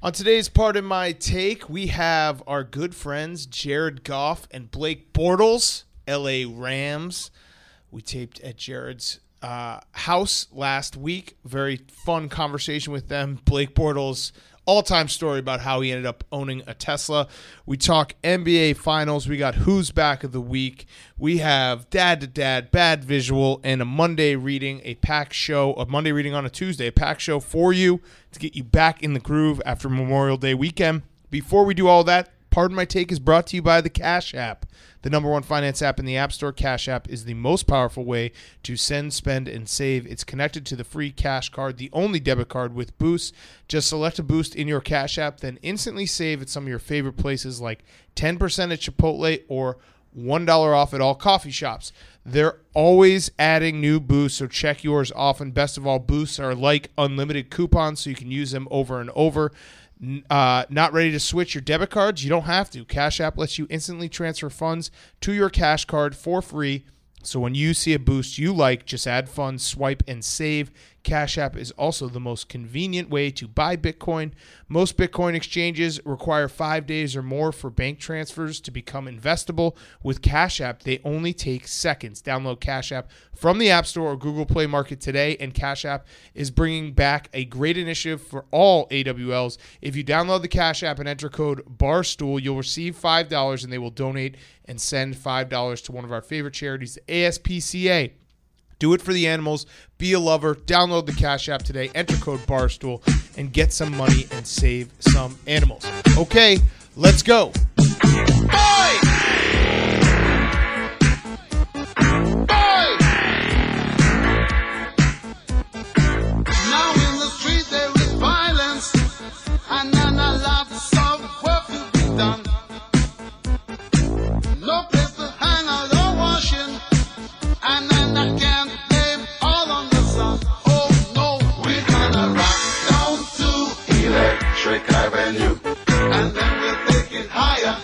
On today's Part of My Take, we have our good friends Jared Goff and Blake Bortles, LA Rams. We taped at Jared's house last week. Very fun conversation with them. Blake Bortles, all-time story about how he ended up owning a Tesla. We talk NBA Finals. We got Who's Back of the Week. We have Dad to Dad, Bad Visual, and a Monday reading, a pack show, a Monday reading on a Tuesday, a pack show for you to get you back in the groove after Memorial Day weekend. Before we do all that, Pardon My Take is brought to you by the Cash App. The #1 finance app in the App Store. Cash App is the most powerful way to send, spend, and save. It's connected to the free Cash Card, the only debit card with Boost. Just select a Boost in your Cash App, then instantly save at some of your favorite places like 10% at Chipotle or $1 off at all coffee shops. They're always adding new Boosts, so check yours often. Best of all, Boosts are like unlimited coupons, so you can use them over and over. Not ready to switch your debit cards? You don't have to. Cash App lets you instantly transfer funds to your Cash Card for free. So when you see a Boost you like, just add funds, swipe, and save. Cash App is also the most convenient way to buy Bitcoin. Most Bitcoin exchanges require 5 days or more for bank transfers to become investable. With Cash App, they only take seconds. Download Cash App from the App Store or Google Play Market today, and Cash App is bringing back a great initiative for all AWLs. If you download the Cash App and enter code BARSTOOL, you'll receive $5, and they will donate and send $5 to one of our favorite charities, the ASPCA. Do it for the animals. Be a lover. Download the Cash App today. Enter code BARSTOOL and get some money and save some animals. Okay, let's go. Now in the street there is violence, and none allowed to solve what to be done. No place to hang out or washing, and then I can't blame all on the sun. Oh no, we're gonna rock down to Electric Avenue, and then we'll take it higher.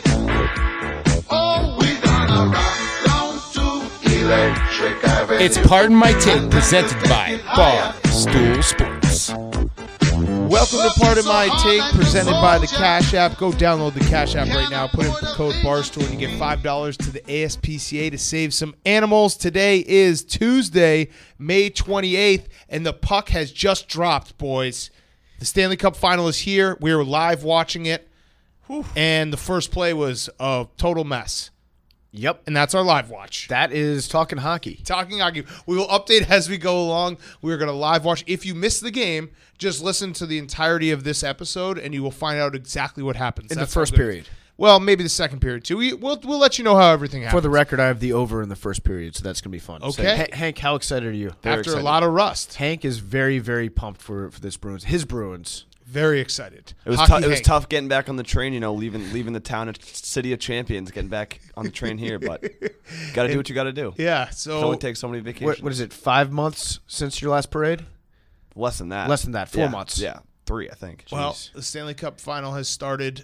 Oh, we're gonna rock down to Electric Avenue. It's Pardon My Take, presented by Barstool Sports. Welcome to Part of My Take, presented by the Cash App. Go download the Cash App right now. Put in code BARSTOOL and you get $5 to the ASPCA to save some animals. Today is Tuesday, May 28th, and the puck has just dropped, boys. The Stanley Cup Final is here. We were live watching it, and the first play was a total mess. Yep. And that's our live watch. That is Talking Hockey. Talking Hockey. We will update as we go along. We're going to live watch. If you missed the game, just listen to the entirety of this episode, and you will find out exactly what happens. In That's the first how good- period. Well, maybe the second period, too. We'll let you know how everything happens. For the record, I have the over in the first period, so that's going to be fun. Okay. So, Hank, how excited are you? After a lot of rust. Hank is very, very pumped for this Bruins. His Bruins. Very excited. It was, Hockey it was Hank. tough getting back on the train, leaving the town, city of champions, getting back on the train here. But got to do what you got to do. Yeah, Can so only take so many vacations. What is it, 5 months since your last parade? Less than that. Less than that, 4 Yeah, months. Yeah, 3, I think. well, Jeez. the Stanley Cup Final has started,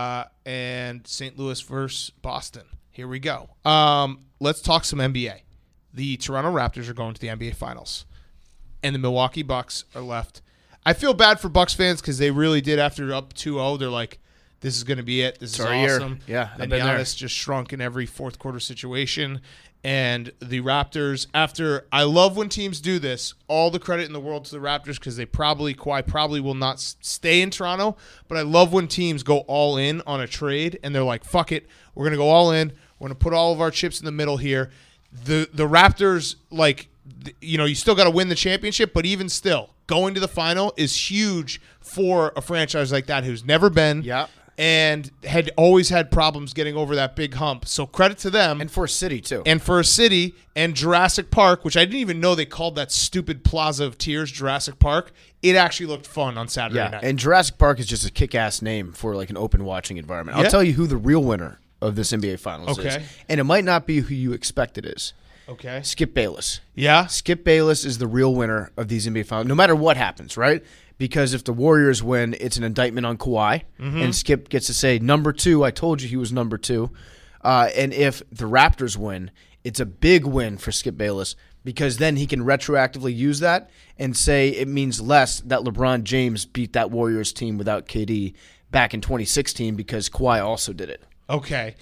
and St. Louis versus Boston. Here we go. Let's talk some NBA. The Toronto Raptors are going to the NBA Finals, and the Milwaukee Bucks are left. I feel bad for Bucks fans because they really did, after up 2-0, they're like, this is going to be it. This is our year. awesome. Yeah, And I've been there. Giannis just shrunk in every fourth quarter situation. And the Raptors, after, I love when teams do this, all the credit in the world to the Raptors because Kawhi probably will not stay in Toronto, but I love when teams go all in on a trade and they're like, fuck it, we're going to go all in. We're going to put all of our chips in the middle here. The Raptors, you still got to win the championship, but even still, going to the final is huge for a franchise like that who's never been and had always had problems getting over that big hump. So credit to them. And for a city, too. And for a city and Jurassic Park, which I didn't even know they called that stupid Plaza of Tears Jurassic Park, it actually looked fun on Saturday night. And Jurassic Park is just a kick-ass name for like an open watching environment. Yeah. I'll tell you who the real winner of this NBA Finals is. Okay. And it might not be who you expect it is. Okay. Skip Bayless. Yeah? Skip Bayless is the real winner of these NBA Finals, no matter what happens, right? Because if the Warriors win, it's an indictment on Kawhi, and Skip gets to say, number 2, I told you he was number 2. And if the Raptors win, it's a big win for Skip Bayless because then he can retroactively use that and say it means less that LeBron James beat that Warriors team without KD back in 2016 because Kawhi also did it. Okay.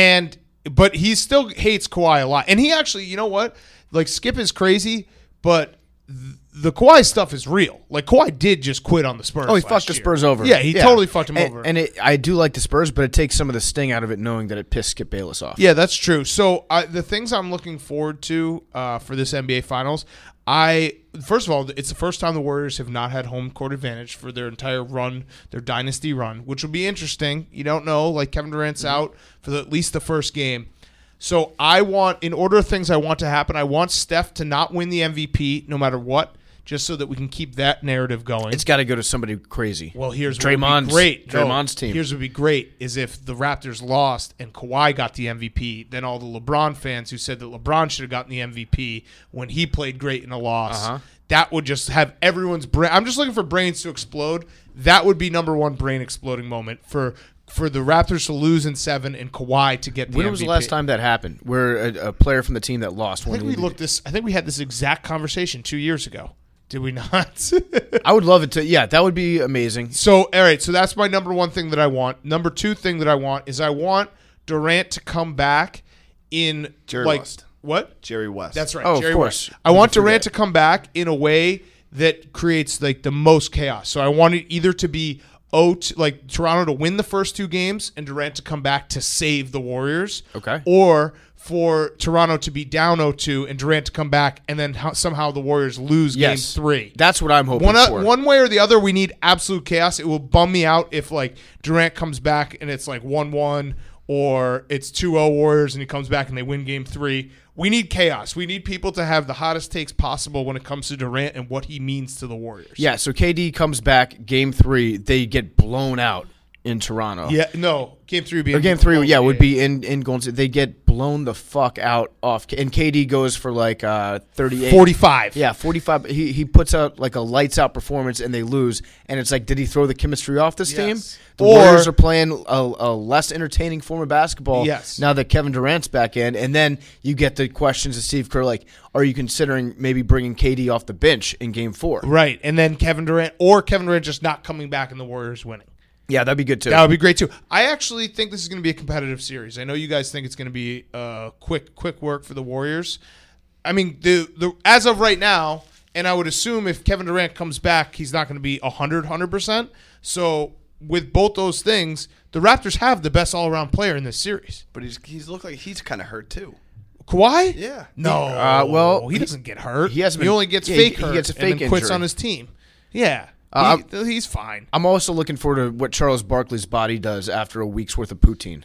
But he still hates Kawhi a lot. And he actually, you know what? Like, Skip is crazy, but the Kawhi stuff is real. Like, Kawhi did just quit on the Spurs. Oh, he fucked the Spurs over. Yeah, he totally fucked him over. And I do like the Spurs, but it takes some of the sting out of it knowing that it pissed Skip Bayless off. Yeah, that's true. So the things I'm looking forward to for this NBA Finals, first of all, it's the first time the Warriors have not had home court advantage for their entire run, their dynasty run, which will be interesting. You don't know, like Kevin Durant's out for at least the first game. So in order of things I want to happen, I want Steph to not win the MVP no matter what, just so that we can keep that narrative going. It's got to go to somebody crazy. Well, here's Draymond's, what would be great. Draymond's team. Here's what would be great is if the Raptors lost and Kawhi got the MVP, then all the LeBron fans who said that LeBron should have gotten the MVP when he played great in a loss, that would just have everyone's brain. I'm just looking for brains to explode. That would be number one brain exploding moment for the Raptors to lose in 7 and Kawhi to get the MVP. When was the last time that happened? Where a player from the team that lost won the MVP? I think we had this exact conversation 2 years ago. Did we not? I would love it to. Yeah, that would be amazing. So, all right. So that's my number one thing that I want. Number two thing that I want is I want Durant to come back in Jerry like West. What? Jerry West. That's right. Oh, Jerry of course. West. I want Durant to come back in a way that creates like the most chaos. So I want it either to be like Toronto to win the first 2 games and Durant to come back to save the Warriors. Okay. Or for Toronto to be down 0-2 and Durant to come back and then somehow the Warriors lose game 3. That's what I'm hoping for. One way or the other, we need absolute chaos. It will bum me out if like Durant comes back and it's like 1-1 or it's 2-0 Warriors and he comes back and they win game 3. We need chaos. We need people to have the hottest takes possible when it comes to Durant and what he means to the Warriors. Yeah, so KD comes back game 3. They get blown out in Toronto. Yeah, no. Game 3 would be Or game 3, would be in Golden State. They get blown the fuck out off. And KD goes for like 38. 45. Yeah, 45. He puts out like a lights out performance and they lose. And it's like, did he throw the chemistry off this team? The Warriors are playing a less entertaining form of basketball now that Kevin Durant's back in. And then you get the questions of Steve Kerr like, are you considering maybe bringing KD off the bench in game 4? Right. And then Kevin Durant just not coming back and the Warriors winning. Yeah, that'd be good too. That would be great too. I actually think this is going to be a competitive series. I know you guys think it's going to be quick work for the Warriors. I mean, the as of right now, and I would assume if Kevin Durant comes back, he's not going to be 100%. So with both those things, the Raptors have the best all-around player in this series. But he's looked like he's kind of hurt too. Kawhi? Yeah. No. Well, he doesn't get hurt. He only gets fake hurt. He gets a fake and then quits injury. on his team. Yeah. He's fine. I'm also looking forward to what Charles Barkley's body does after a week's worth of poutine.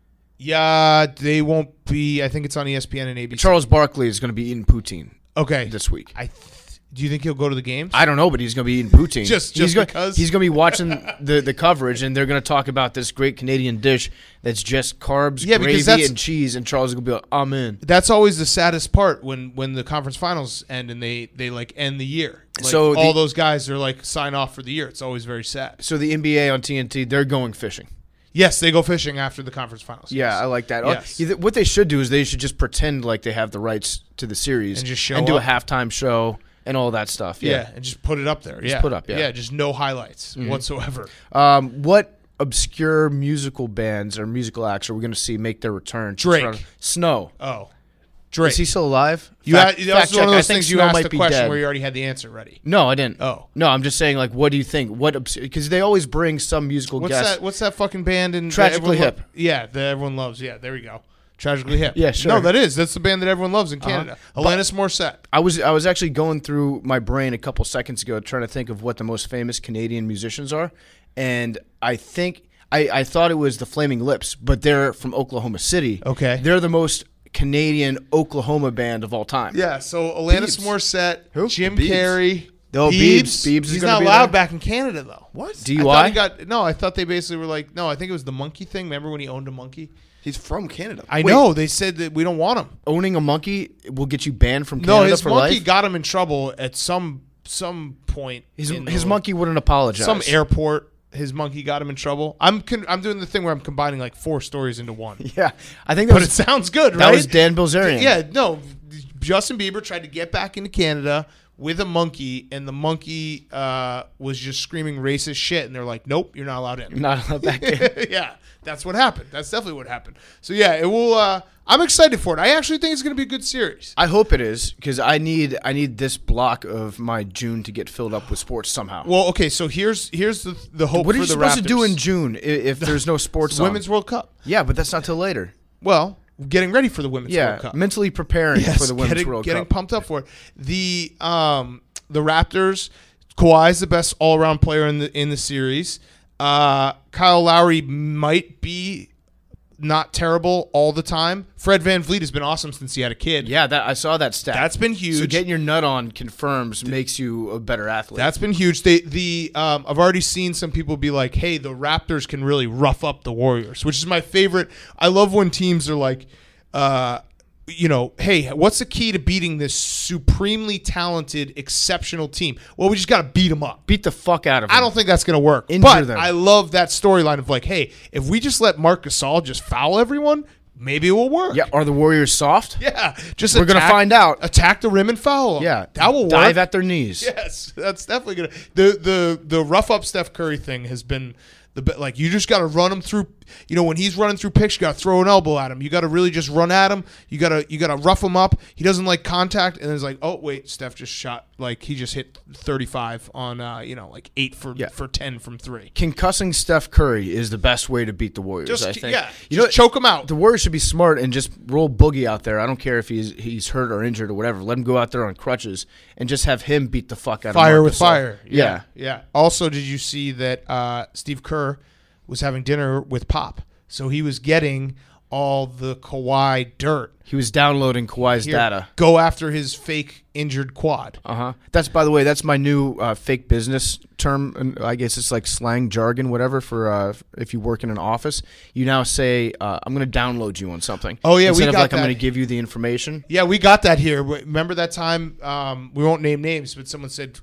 Yeah, they won't be. I think it's on ESPN and ABC. Charles Barkley is going to be eating poutine this week. Do you think he'll go to the games? I don't know, but he's going to be eating poutine. just because? He's going to be watching the coverage, and they're going to talk about this great Canadian dish that's just carbs, gravy, and cheese, and Charles is going to be like, I'm in. That's always the saddest part when the conference finals end and they like end the year. Like, so all those guys are like sign off for the year. It's always very sad. So the NBA on TNT, they're going fishing. Yes, they go fishing after the conference finals. Yeah, I like that. Yes. What they should do is they should just pretend like they have the rights to the series and just show and do a up. halftime show and all that stuff. Yeah, and just put it up there. Just put up, Yeah, just no highlights whatsoever. What obscure musical bands or musical acts are we going to see make their return? to Drake. Toronto? Snow. Oh, Drake. Is he still alive? That was one of check. I those think things you Snow asked might the be question dead. where you already had the answer ready. No, I didn't. Oh. No, I'm just saying, like, what do you think? Because they always bring some musical guest. What's that fucking band in Tragically that everyone Hip. Yeah, that everyone loves. Yeah, there we go. Tragically Hip. Yeah, sure. No, that's the band that everyone loves in Canada. Alanis Morissette. I was actually going through my brain a couple seconds ago trying to think of what the most famous Canadian musicians are, and I think I thought it was the Flaming Lips, but they're from Oklahoma City. Okay. They're the most Canadian Oklahoma band of all time. Yeah, so Alanis Biebs. Morissette, Who? Jim Biebs. Carrey. Oh, Biebs. Biebs is He's gonna not be allowed there? back in Canada, though. What? DUI? I thought they basically were like, no, I think it was the monkey thing. Remember when he owned a monkey? He's from Canada. I know. They said that we don't want him. Owning a monkey will get you banned from Canada No, his for monkey life. got him in trouble at some point. His monkey wouldn't apologize. Some airport. His monkey got him in trouble. I'm doing the thing where I'm combining like 4 stories into one. Yeah, I think But it sounds good, right? that was Dan Bilzerian. Yeah, no. Justin Bieber tried to get back into Canada with a monkey, and the monkey was just screaming racist shit, and they're like, nope, you're not allowed in. You're not allowed back in. Yeah, that's what happened. That's definitely what happened. So, yeah, it will. I'm excited for it. I actually think it's going to be a good series. I hope it is, because I need this block of my June to get filled up with sports somehow. Well, okay, so here's the hope What for are you the supposed Raptors. to do in June if there's no sports on? Women's World Cup. Yeah, but that's not till later. Well, getting ready for the Women's World Cup. Mentally preparing for the Women's World getting Cup. pumped up for it. The Raptors, Kawhi's the best all-around player in the series. Kyle Lowry might be not terrible all the time. Fred VanVleet has been awesome since he had a kid. Yeah, I saw that stat. That's been huge. So getting your nut on makes you a better athlete. That's been huge. I've already seen some people be like, hey, the Raptors can really rough up the Warriors, which is my favorite. I love when teams are like, hey, what's the key to beating this supremely talented, exceptional team? Well, we just got to beat them up. Beat the fuck out of them. I don't think that's going to work. Injure them. I love that storyline of like, hey, if we just let Marc Gasol just foul everyone, maybe it will work. Yeah, are the Warriors soft? Yeah. We're going to find out. Attack the rim and foul them. Yeah. That will work. Dive at their knees. Yes, that's definitely going to. The rough up Steph Curry thing has been you just got to run him through. When he's running through picks, you got to throw an elbow at him. You got to really just run at him. You got to rough him up. He doesn't like contact, and it's like, oh wait, Steph just shot he just hit 35 on 8 for 10 from 3. Concussing Steph Curry is the best way to beat the Warriors. I think. Yeah, just choke him out. The Warriors should be smart and just roll Boogie out there. I don't care if he's hurt or injured or whatever. Let him go out there on crutches and just have him beat the fuck out of fire Marc with Gasol. fire. Yeah. Yeah. Also, did you see that Steve Kerr was having dinner with Pop? So he was getting all the Kawhi dirt. He was downloading Kawhi's data. Go after his fake injured quad. That's, by the way, that's my new fake business term. And I guess it's like slang jargon, whatever, for if you work in an office. You now say, I'm going to download you on something. Oh, yeah, Instead we of got like, that. I'm going to give you the information. Yeah, we got that here. Remember that time? We won't name names, but someone said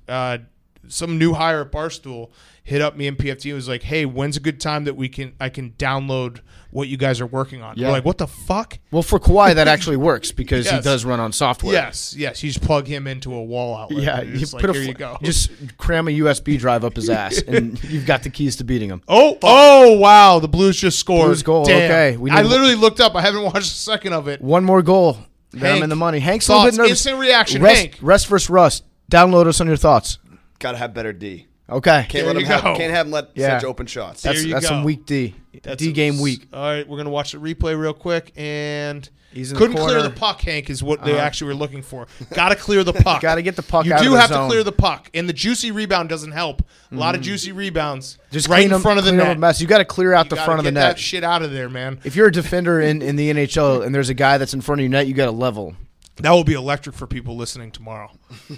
some new hire at Barstool hit up me and PFT and was like, hey, when's a good time that I can download what you guys are working on? Yeah. We're like, what the fuck? Well, for Kawhi, that actually works because Yes. he does run on software. Yes. You just plug him into a wall outlet. Yeah, and it's here you go. Just cram a USB drive up his ass, and you've got the keys to beating him. Oh, wow. The Blues just scored. Blues goal, Damn. okay. I literally looked up. I haven't watched a second of it. One more goal. Then Hank, I'm in the money. Hank's a little bit thoughts, nervous. instant reaction, Rest, Hank. Rest versus Rust. Download us on your thoughts. Got to have better D. Okay. Can't There you go. can't have him let Yeah. such open shots. There That's you some go. weak D. That's D game weak. All right, we're gonna watch the replay real quick, and He's in the couldn't clear corner. the puck. Hank is what they actually were looking for. Got to clear the puck. Got to get the puck You out do of the have zone. to clear the puck, and the juicy rebound doesn't help. A lot of juicy rebounds, Just right clean in front of the clean up net. a mess. You got to clear out You the gotta front of the get net. that shit out of there, man. If you're a defender in the NHL and there's a guy that's in front of your net, you got to level. That will be electric for people listening tomorrow.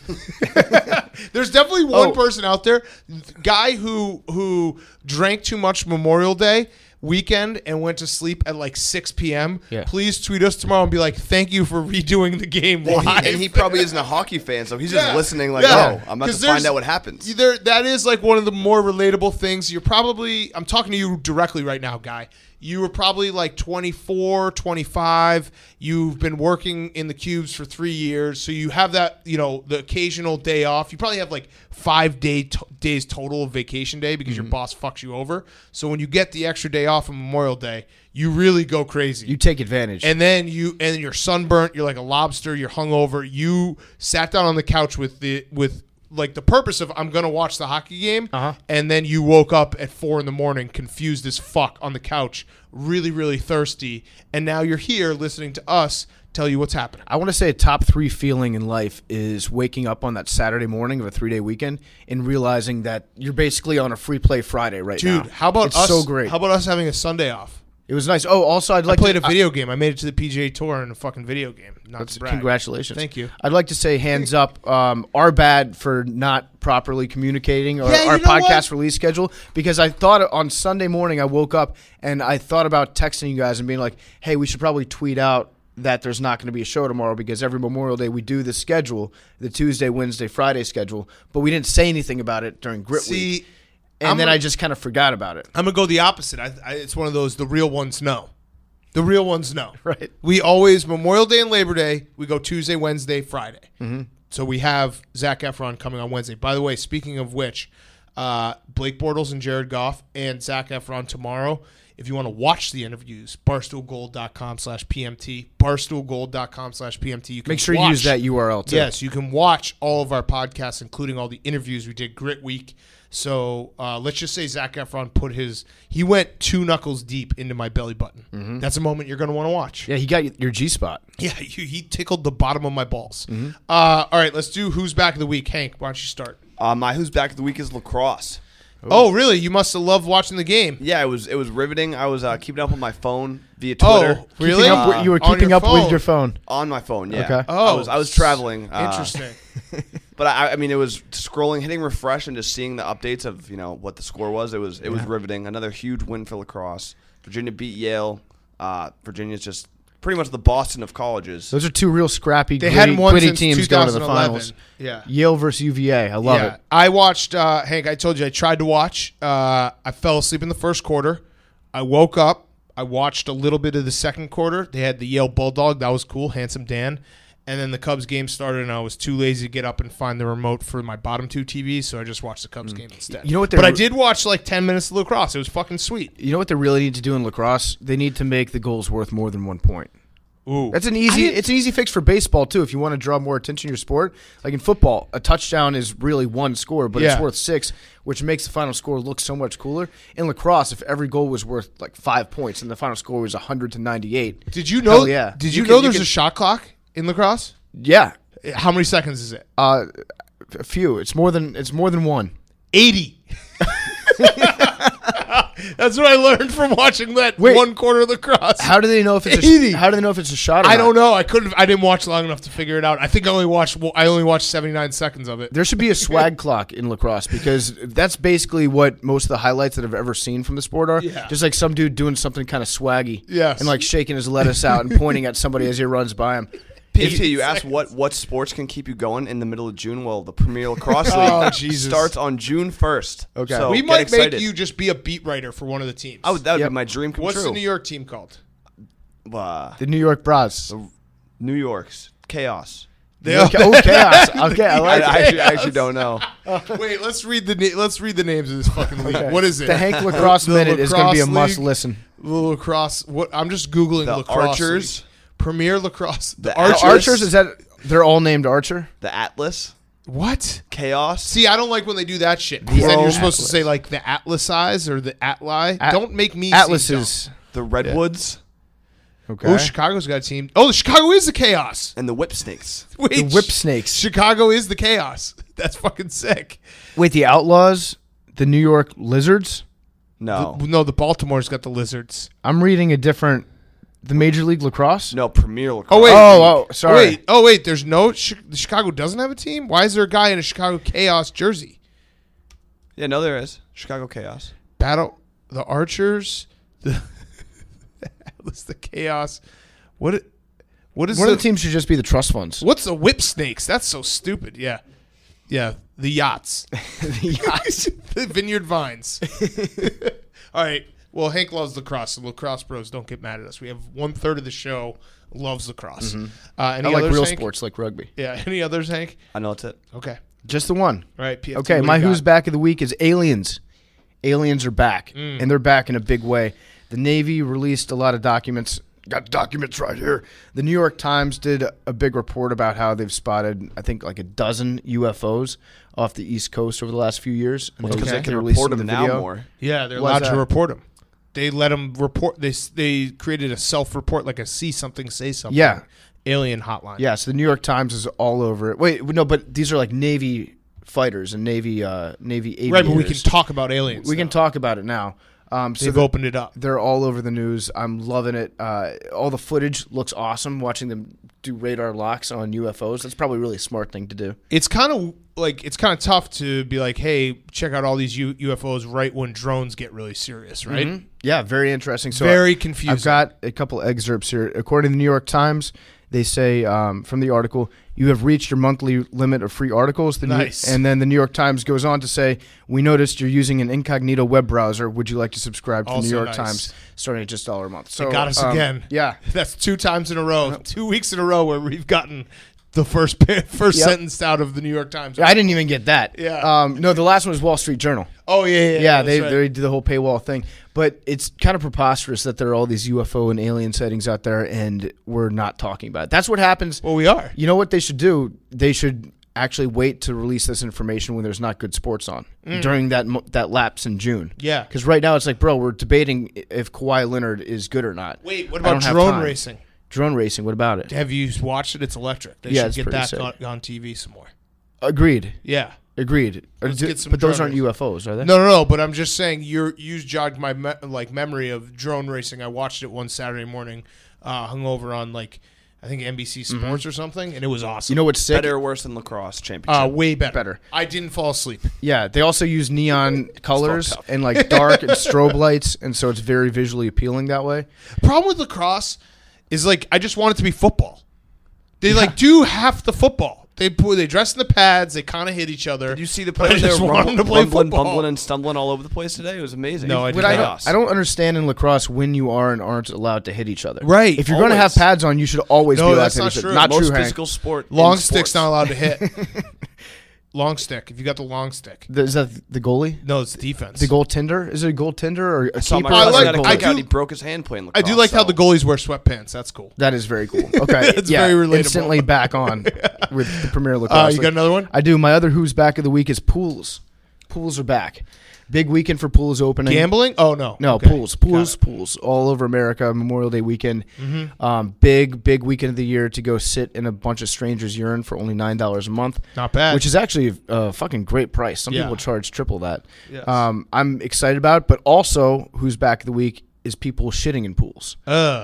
There's definitely one person out there, guy who drank too much Memorial Day weekend and went to sleep at like 6 p.m. Yeah. Please tweet us tomorrow and be like, thank you for redoing the game live. And he probably isn't a hockey fan, so he's just listening like, Yeah. oh, I'm about to 'Cause find there's- out what happens. That is like one of the more relatable things. I'm talking to you directly right now, guy. You were probably like 24, 25. You've been working in the cubes for 3 years. So you have that, the occasional day off. You probably have like 5 days total of vacation day because your boss fucks you over. So when you get the extra day off on Memorial Day, you really go crazy. You take advantage. And then you're sunburnt. You're like a lobster. You're hungover. You sat down on the couch with the purpose of I'm gonna watch the hockey game, and then you woke up at 4 a.m, confused as fuck on the couch, really, really thirsty, and now you're here listening to us tell you what's happening. I want to say a top 3 feeling in life is waking up on that Saturday morning of a 3-day weekend and realizing that you're basically on a free play Friday right now. Dude, how about it's us? so great. How about us having a Sunday off? It was nice. Oh, also, I'd like I played to a video game. I made it to the PGA Tour in a fucking video game. Not to brag. Congratulations. Thank you. I'd like to say hands up, our bad for not properly communicating our you know podcast what? release schedule, because I thought on Sunday morning I woke up and I thought about texting you guys and being like, hey, we should probably tweet out that there's not going to be a show tomorrow because every Memorial Day we do the schedule, the Tuesday, Wednesday, Friday schedule, but we didn't say anything about it during Grit Week. And then I just kind of forgot about it. I'm gonna go the opposite. It's one of those the real ones know. The real ones, no. Right. We always, Memorial Day and Labor Day, we go Tuesday, Wednesday, Friday. Mm-hmm. So we have Zac Efron coming on Wednesday. By the way, speaking of which, Blake Bortles and Jared Goff and Zac Efron tomorrow. If you want to watch the interviews, barstoolgold.com/PMT, barstoolgold.com/PMT. You can make sure you use that URL too. Yes, you can watch all of our podcasts, including all the interviews we did. Grit Week. So let's just say Zac Efron he went 2 knuckles deep into my belly button. Mm-hmm. That's a moment you're going to want to watch. Yeah, he got your G spot. Yeah, he tickled the bottom of my balls. Mm-hmm. All right, let's do Who's Back of the Week. Hank, why don't you start? My Who's Back of the Week is lacrosse. Oh, really? You must have loved watching the game. Yeah, it was riveting. I was keeping up on my phone via Twitter. Oh, really? You were keeping up with your phone. On my phone, yeah. Okay. Oh, I was traveling. Interesting. But I mean, it was scrolling, hitting refresh, and just seeing the updates of what the score was. It was riveting. Another huge win for lacrosse. Virginia beat Yale. Virginia's just pretty much the Boston of colleges. Those are 2 real scrappy, gritty teams going to the finals. Yeah. Yale versus UVA. I love it. I watched, Hank, I told you I tried to watch. I fell asleep in the first quarter. I woke up. I watched a little bit of the second quarter. They had the Yale Bulldog. That was cool. Handsome Dan. And then the Cubs game started, and I was too lazy to get up and find the remote for my bottom 2 TVs, so I just watched the Cubs game instead. You know what? But I did watch like 10 minutes of lacrosse. It was fucking sweet. You know what they really need to do in lacrosse? They need to make the goals worth more than 1 point. Ooh. It's an easy fix for baseball too. If you want to draw more attention to your sport, like in football, a touchdown is really 1 score, but it's worth 6, which makes the final score look so much cooler. In lacrosse, if every goal was worth like 5 points and the final score was 100-98, did you know? Yeah. Did you know there's a shot clock in lacrosse? Yeah. How many seconds is it? A few. It's more than 1. 80. That's what I learned from watching that 1 quarter of lacrosse. How do they know if it's 80. How do they know if it's a shot? Or I not? don't know. I didn't watch long enough to figure it out. I think I only watched 79 seconds of it. There should be a swag clock in lacrosse because that's basically what most of the highlights that I've ever seen from the sport are. Yeah. Just like some dude doing something kind of swaggy. Yes. And like shaking his lettuce out and pointing at somebody as he runs by him. PFT, you asked what sports can keep you going in the middle of June. Well, the Premier Lacrosse League starts on June 1st. Okay. So we might make you just be a beat writer for one of the teams. Oh, that would be my dream come What's true. the New York team called? The New York Bras. New York's Chaos. Chaos. Okay, I actually don't know. Wait, let's read the names of this fucking league. Okay. What is it? The Hank Lacrosse Minute is going to be a must listen. The lacrosse. What? I'm just googling the lacrosse. Archers. League. Premier Lacrosse. The Archers, is that they're all named Archer? The Atlas. What? Chaos. See, I don't like when they do that shit. Because then you're supposed to say like the Atlas-eyes or the Atli. Don't make me Atlases. The Redwoods. Yeah. Okay. Oh, Chicago's got a team. Oh, the Chicago is the Chaos. And the Whip Snakes. Wait, the Whip Snakes. Chicago is the Chaos. That's fucking sick. Wait, the Outlaws, the New York Lizards? No. The Baltimore's got the Lizards. I'm reading a different... The Major League Lacrosse? No, Premier Lacrosse. Oh, wait. Sorry. Wait. There's no... the Chicago doesn't have a team? Why is there a guy in a Chicago Chaos jersey? Yeah, no, there is. Chicago Chaos. The Archers, the Atlas, the Chaos. What is one of the teams should just be the trust funds. What's the Whip Snakes? That's so stupid. Yeah. The Yachts. The Yachts. The Vineyard Vines. All right. Well, Hank loves lacrosse, so lacrosse bros don't get mad at us. We have 1/3 of the show loves lacrosse. Mm-hmm. I like others, real Hank? sports like rugby. Yeah. Any others, Hank? I know that's it. Okay. Just the one. All right. PFT, okay. My Who's Back of the Week is Aliens. Aliens are back, and they're back in a big way. The Navy released a lot of documents. Got documents right here. The New York Times did a big report about how they've spotted, I think, like a dozen UFOs off the East Coast over the last few years. And because they can report them now more. Yeah, they're allowed to report them. They let them report. They created a self-report, like a see something, say something. Yeah. Alien hotline. Yeah, so the New York Times is all over it. Wait, no, but these are like Navy fighters and Navy aviators. Right, but we can talk about aliens. We can talk about it now. So they've opened it up. They're all over the news. I'm loving it. All the footage looks awesome. Watching them do radar locks on UFOs. That's probably a really smart thing to do. It's kind of tough to be like, hey, check out all these UFOs right when drones get really serious, right? Mm-hmm. Yeah, very interesting. So very confusing. I've got a couple excerpts here. According to the New York Times, They say from the article, you have reached your monthly limit of free articles. Nice. And then the New York Times goes on to say, we noticed you're using an incognito web browser. Would you like to subscribe to the New York Times starting at just $1 a month? So they got us again. Yeah. That's 2 times in a row, 2 weeks in a row where we've gotten the first sentence out of the New York Times. I didn't even get that. Yeah. No, the last one was Wall Street Journal. Oh, yeah. Yeah, they did the whole paywall thing. But it's kind of preposterous that there are all these UFO and alien sightings out there, and we're not talking about it. That's what happens. Well, we are. You know what they should do? They should actually wait to release this information when there's not good sports on during that lapse in June. Yeah. Because right now it's like, bro, we're debating if Kawhi Leonard is good or not. Wait, what about drone racing? Drone racing, what about it? Have you watched it? It's electric. They should get that on TV some more. Agreed. Yeah. Agreed. But those aren't UFOs, are they? No. But I'm just saying, you jogged my memory of drone racing. I watched it one Saturday morning, hungover on I think NBC Sports or something, and it was awesome. You know what's sick? Better or worse than lacrosse championship? Way better. I didn't fall asleep. Yeah, they also use neon colors and dark and strobe lights, and so it's very visually appealing that way. Problem with lacrosse is I just want it to be football. They do half the football. They dress in the pads. They kind of hit each other. Did you see the players there bumbling and stumbling all over the place today? It was amazing. No, I don't understand in lacrosse when you are and aren't allowed to hit each other. Right. If you're going to have pads on, you should always be allowed to hit each other. Not Most true, Hank. physical sport. Long stick's not allowed to hit. Long stick. If you got the long stick. Is that the goalie? No, it's defense. The goaltender? Is it a goaltender or a keeper? He broke his hand playing lacrosse. I do like how the goalies wear sweatpants. That's cool. That is very cool. Okay. It's very relatable. Instantly back on with the Premier Lacrosse. You got another one? I do. My other Who's Back of the Week is pools. Pools are back. Big weekend for pools opening. Gambling? Oh, no. No, okay. Pools all over America, Memorial Day weekend. Mm-hmm. Big weekend of the year to go sit in a bunch of strangers' urine for only $9 a month. Not bad. Which is actually a fucking great price. Some people charge triple that. Yes. I'm excited about it, but also Who's Back of the Week is people shitting in pools.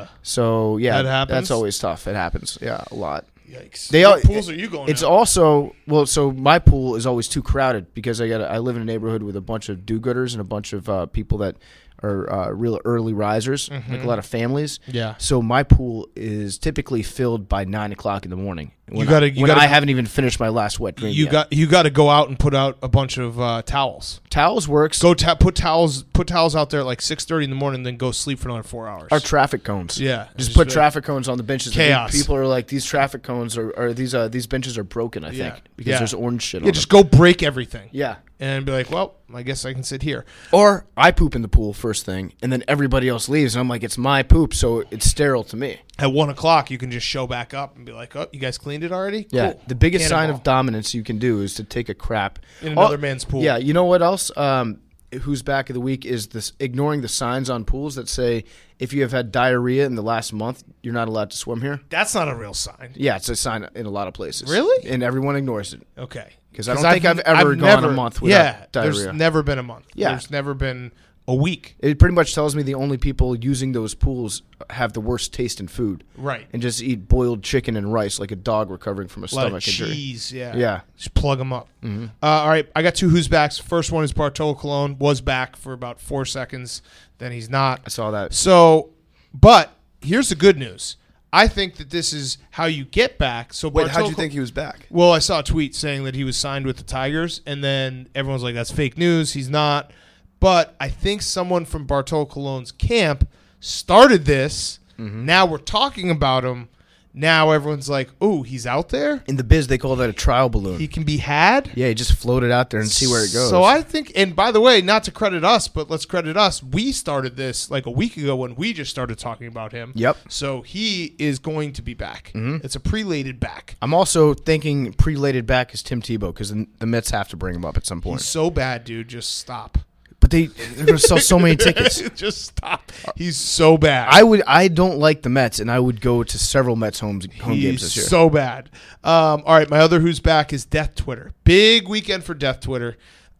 So, yeah, that's always tough. It happens. Yeah, a lot. Yikes. What pools are you going to? It's also, so my pool is always too crowded because I live in a neighborhood with a bunch of do-gooders and a bunch of people that are real early risers, like a lot of families. Yeah. So my pool is typically filled by 9 o'clock in the morning. When I haven't even finished my last wet drink yet. You got to go out and put out a bunch of towels. Towels works. Put towels out there at 6:30 in the morning, then go sleep for another 4 hours. Our traffic cones. Yeah. Just put traffic cones on the benches. Chaos. People are like, these traffic cones these benches are broken, I think, because there's orange shit on them. Just go break everything. Yeah. And be like, well, I guess I can sit here. Or I poop in the pool first thing, and then everybody else leaves, and I'm like, it's my poop, so it's sterile to me. At 1 o'clock, you can just show back up and be like, oh, you guys cleaned it already? Yeah. Cool. The biggest sign of dominance you can do is to take a crap in another man's pool. Yeah. You know what else? Who's Back of the Week is this ignoring the signs on pools that say if you have had diarrhea in the last month, you're not allowed to swim here. That's not a real sign. Yeah, it's a sign in a lot of places. Really? And everyone ignores it. Okay. Because I don't think I've ever gone a month without diarrhea. There's never been a month. Yeah. There's never been a week. It pretty much tells me the only people using those pools have the worst taste in food. Right. And just eat boiled chicken and rice like a dog recovering from a stomach injury. Cheese, yeah. Yeah. Just plug them up. Mm-hmm. All right, I got 2 Who's Backs. First one is Bartolo Colon. Was back for about 4 seconds. Then he's not. I saw that. So, but here's the good news. I think that this is how you get back. So wait, how did you think he was back? Well, I saw a tweet saying that he was signed with the Tigers, and then everyone's like, that's fake news. He's not. But I think someone from Bartolo Colon's camp started this. Mm-hmm. Now we're talking about him. Now everyone's like, oh, he's out there? In the biz, they call that a trial balloon. He can be had? Yeah, he just floated out there and see where it goes. So I think, and by the way, not to credit us, but let's credit us. We started this like a week ago when we just started talking about him. Yep. So he is going to be back. Mm-hmm. It's a prelated back. I'm also thinking prelated back is Tim Tebow because the Mets have to bring him up at some point. He's so bad, dude. Just stop. But they're going to sell so many tickets. Just stop. He's so bad. I don't like the Mets, and I would go to several Mets home games this year. He's so bad. All right, my other Who's Back is Death Twitter. Big weekend for Death Twitter.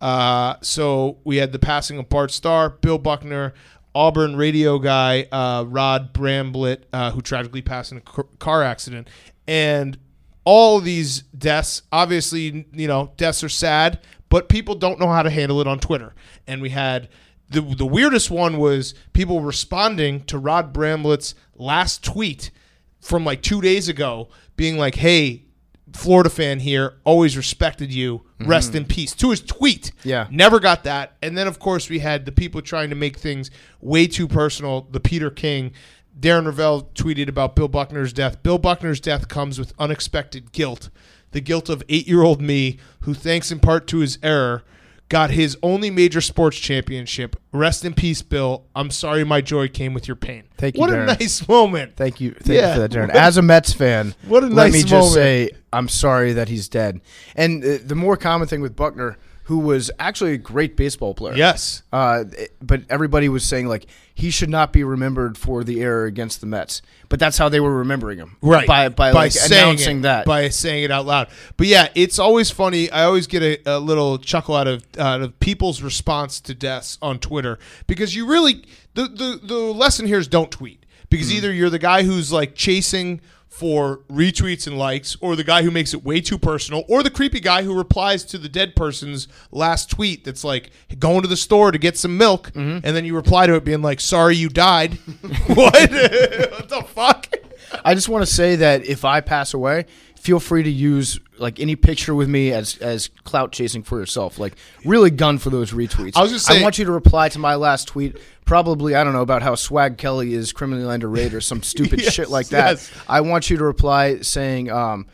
So we had the passing of Bart Starr, Bill Buckner, Auburn radio guy Rod Bramblett, who tragically passed in a car accident. And all of these deaths, obviously, deaths are sad, but people don't know how to handle it on Twitter. And we had the weirdest one was people responding to Rod Bramblett's last tweet from like 2 days ago being like, hey, Florida fan here, always respected you, rest in peace, to his tweet. Yeah. Never got that. And then, of course, we had the people trying to make things way too personal, the Peter King. Darren Ravel tweeted about Bill Buckner's death. Bill Buckner's death comes with unexpected guilt. The guilt of 8-year-old me, who, thanks in part to his error, got his only major sports championship. Rest in peace, Bill. I'm sorry my joy came with your pain. Thank you, What Darren. a nice moment. Thank you for that, Darren. As a Mets fan, What a let nice me just moment. say I'm sorry that he's dead. And the more common thing with Buckner, who was actually a great baseball player. Yes. But everybody was saying, like, he should not be remembered for the error against the Mets. But that's how they were remembering him. Right. By like, announcing that. By saying it out loud. But yeah, it's always funny. I always get a little chuckle out of people's response to deaths on Twitter, because you really, the lesson here is don't tweet. Because either you're the guy who's like chasing for retweets and likes, or the guy who makes it way too personal, or the creepy guy who replies to the dead person's last tweet that's like going to the store to get some milk, and then you reply to it being like, sorry you died. What? What the fuck? I just want to say that if I pass away, feel free to use like any picture with me as clout chasing for yourself. Like, really gun for those retweets. I was just saying, I want you to reply to my last tweet, probably, I don't know, about how Swag Kelly is criminally underrated or some stupid Yes, shit like that. yes. I want you to reply saying,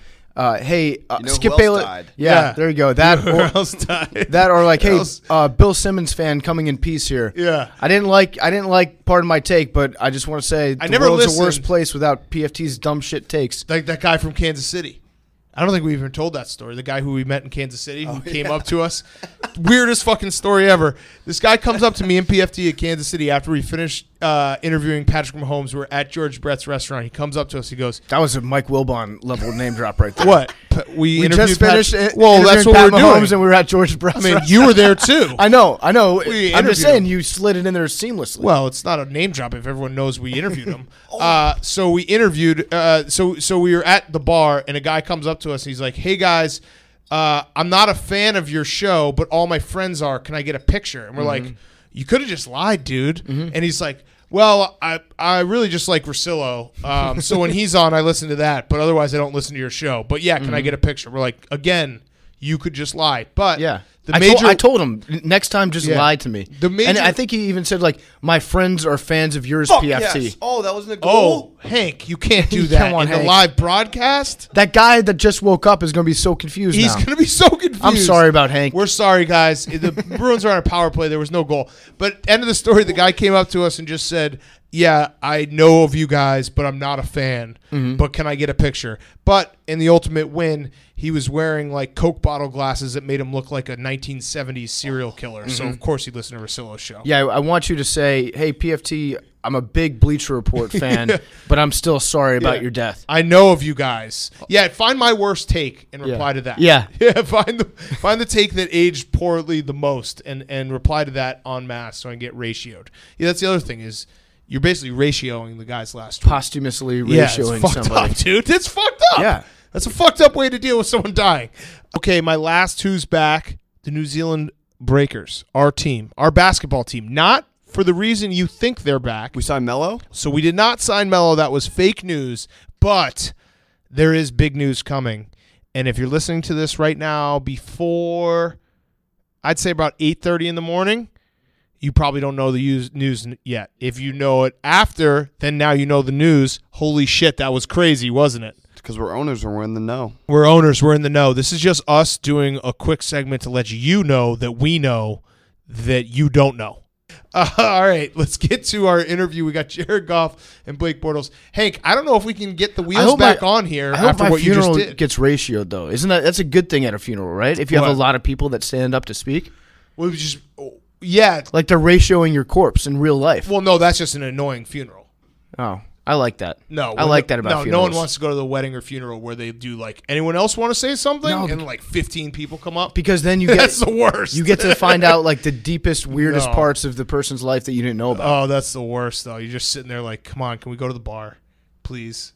hey, know Skip who else Bayless. died? Yeah, there you go. That Who or, else died? that or like, Who hey, else? Bill Simmons fan coming in peace here. Yeah. I didn't like part of my take, but I just want to say the never world's listened. a worse place without PFT's dumb shit takes. Like that guy from Kansas City. I don't think we even told that story. The guy who we met in Kansas City who came up to us. Weirdest fucking story ever. This guy comes up to me in PFT at Kansas City after we finished interviewing Patrick Mahomes. We're at George Brett's restaurant. He comes up to us. He goes, That was a Mike Wilbon level name drop right there. what? We We interviewed just finished Patrick- it. Well, that's what Pat we're Mahomes doing. and we were at George Brett's. I mean, you were there too. I know. We I'm just interviewed saying him. you slid it in there seamlessly. Well, it's not a name drop if everyone knows we interviewed him. So we interviewed. So we were at the bar, and a guy comes up to us, and he's like, "Hey guys, I'm not a fan of your show, but all my friends are. Can I get a picture?" And we're like, "You could have just lied, dude." And he's like, "Well, I really just like Russillo. So when he's on, I listen to that, but otherwise I don't listen to your show. But yeah, can I get a picture?" We're like, again, you could just lie, but yeah. the major. I told him next time just Yeah. lie to me. The major- and I think he even said like my friends are fans of yours, Fuck PFT. yes. Oh, that wasn't a Oh, goal. Hank, you can't do that Come on, in the Hank. live broadcast. That guy that just woke up is going to be so confused He's now. going to be so confused. I'm sorry about Hank. We're sorry, guys. The Bruins are on a power play. There was no goal. But end of the story, the guy came up to us and just said, yeah, I know of you guys, but I'm not a fan. But can I get a picture? But in the ultimate win, he was wearing like Coke bottle glasses that made him look like a 1970s serial killer. So, of course, he listened to Russillo's show. Yeah, I want you to say, hey, PFT, I'm a big Bleacher Report fan, but I'm still sorry about Yeah. your death. I know of you guys. Yeah, find my worst take and reply to that. Yeah. Yeah, find the take that aged poorly the most and reply to that en masse so I can get ratioed. Yeah, that's the other thing is you're basically ratioing the guy's last tweet. Posthumously Yeah, it's ratioing fucked somebody. up, dude. It's fucked up. Yeah. That's a fucked up way to deal with someone dying. Okay, my last who's back, the New Zealand Breakers, our team, our basketball team. Not for the reason you think they're back. We signed Melo. So we did not sign Melo. That was fake news. But there is big news coming. And if you're listening to this right now before, I'd say about 8:30 in the morning, you probably don't know the news yet. If you know it after, then now you know the news. Holy shit, that was crazy, wasn't it? Because we're owners and we're in the know. We're owners. We're in the know. This is just us doing a quick segment to let you know that we know that you don't know. All right, let's get to our interview. We got Jared Goff and Blake Bortles. Hank, I don't know if we can get the wheels back on here I hope after my what you just funeral did. gets ratioed, though. Isn't that's a good thing at a funeral, right? If you have What? a lot of people that stand up to speak, We just, yeah. like they're ratioing your corpse in real life. Well, no, that's just an annoying funeral. Oh, I like that. No, I like that about no. No funerals. one wants to go to the wedding or funeral where they do like. Anyone else want to say something? No, and like 15 people come up. Because then you get That's the worst. You get to find out like the deepest, weirdest No. parts of the person's life that you didn't know about. Oh, that's the worst though. You're just sitting there like, come on, can we go to the bar, please?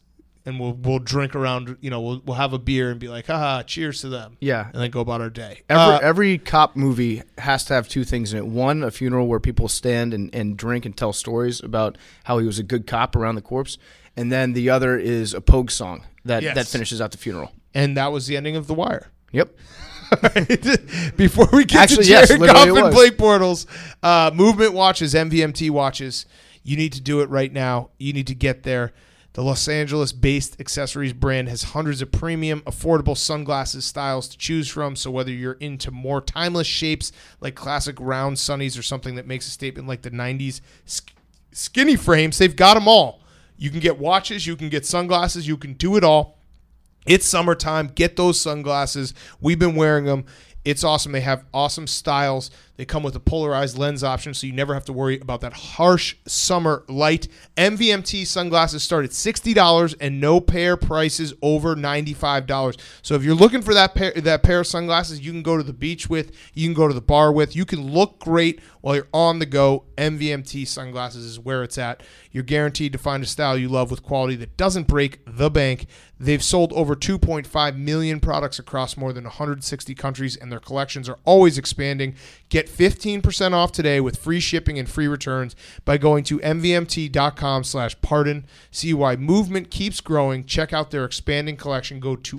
and we'll drink around. We'll have a beer and be like, haha, cheers to them. Yeah, and then go about our day. Every cop movie has to have two things in it. One, a funeral where people stand and drink and tell stories about how he was a good cop around the corpse, and then the other is a Pogue song that finishes out the funeral. And that was the ending of The Wire. Yep. Before we get to Jared Goff and Blake Bortles, Movement watches, MVMT watches. You need to do it right now. You need to get there. The Los Angeles-based accessories brand has hundreds of premium, affordable sunglasses styles to choose from. So whether you're into more timeless shapes like classic round sunnies or something that makes a statement like the 90s skinny frames, they've got them all. You can get watches. You can get sunglasses. You can do it all. It's summertime. Get those sunglasses. We've been wearing them. It's awesome. They have awesome styles. They come with a polarized lens option, so you never have to worry about that harsh summer light. MVMT sunglasses start at $60 and no pair prices over $95. So if you're looking for that pair of sunglasses you can go to the beach with, you can go to the bar with, you can look great while you're on the go, MVMT sunglasses is where it's at. You're guaranteed to find a style you love with quality that doesn't break the bank. They've sold over 2.5 million products across more than 160 countries, and their collections are always expanding. Get 15% off today with free shipping and free returns by going to mvmt.com/pardon. See why Movement keeps growing. Check out their expanding collection. Go to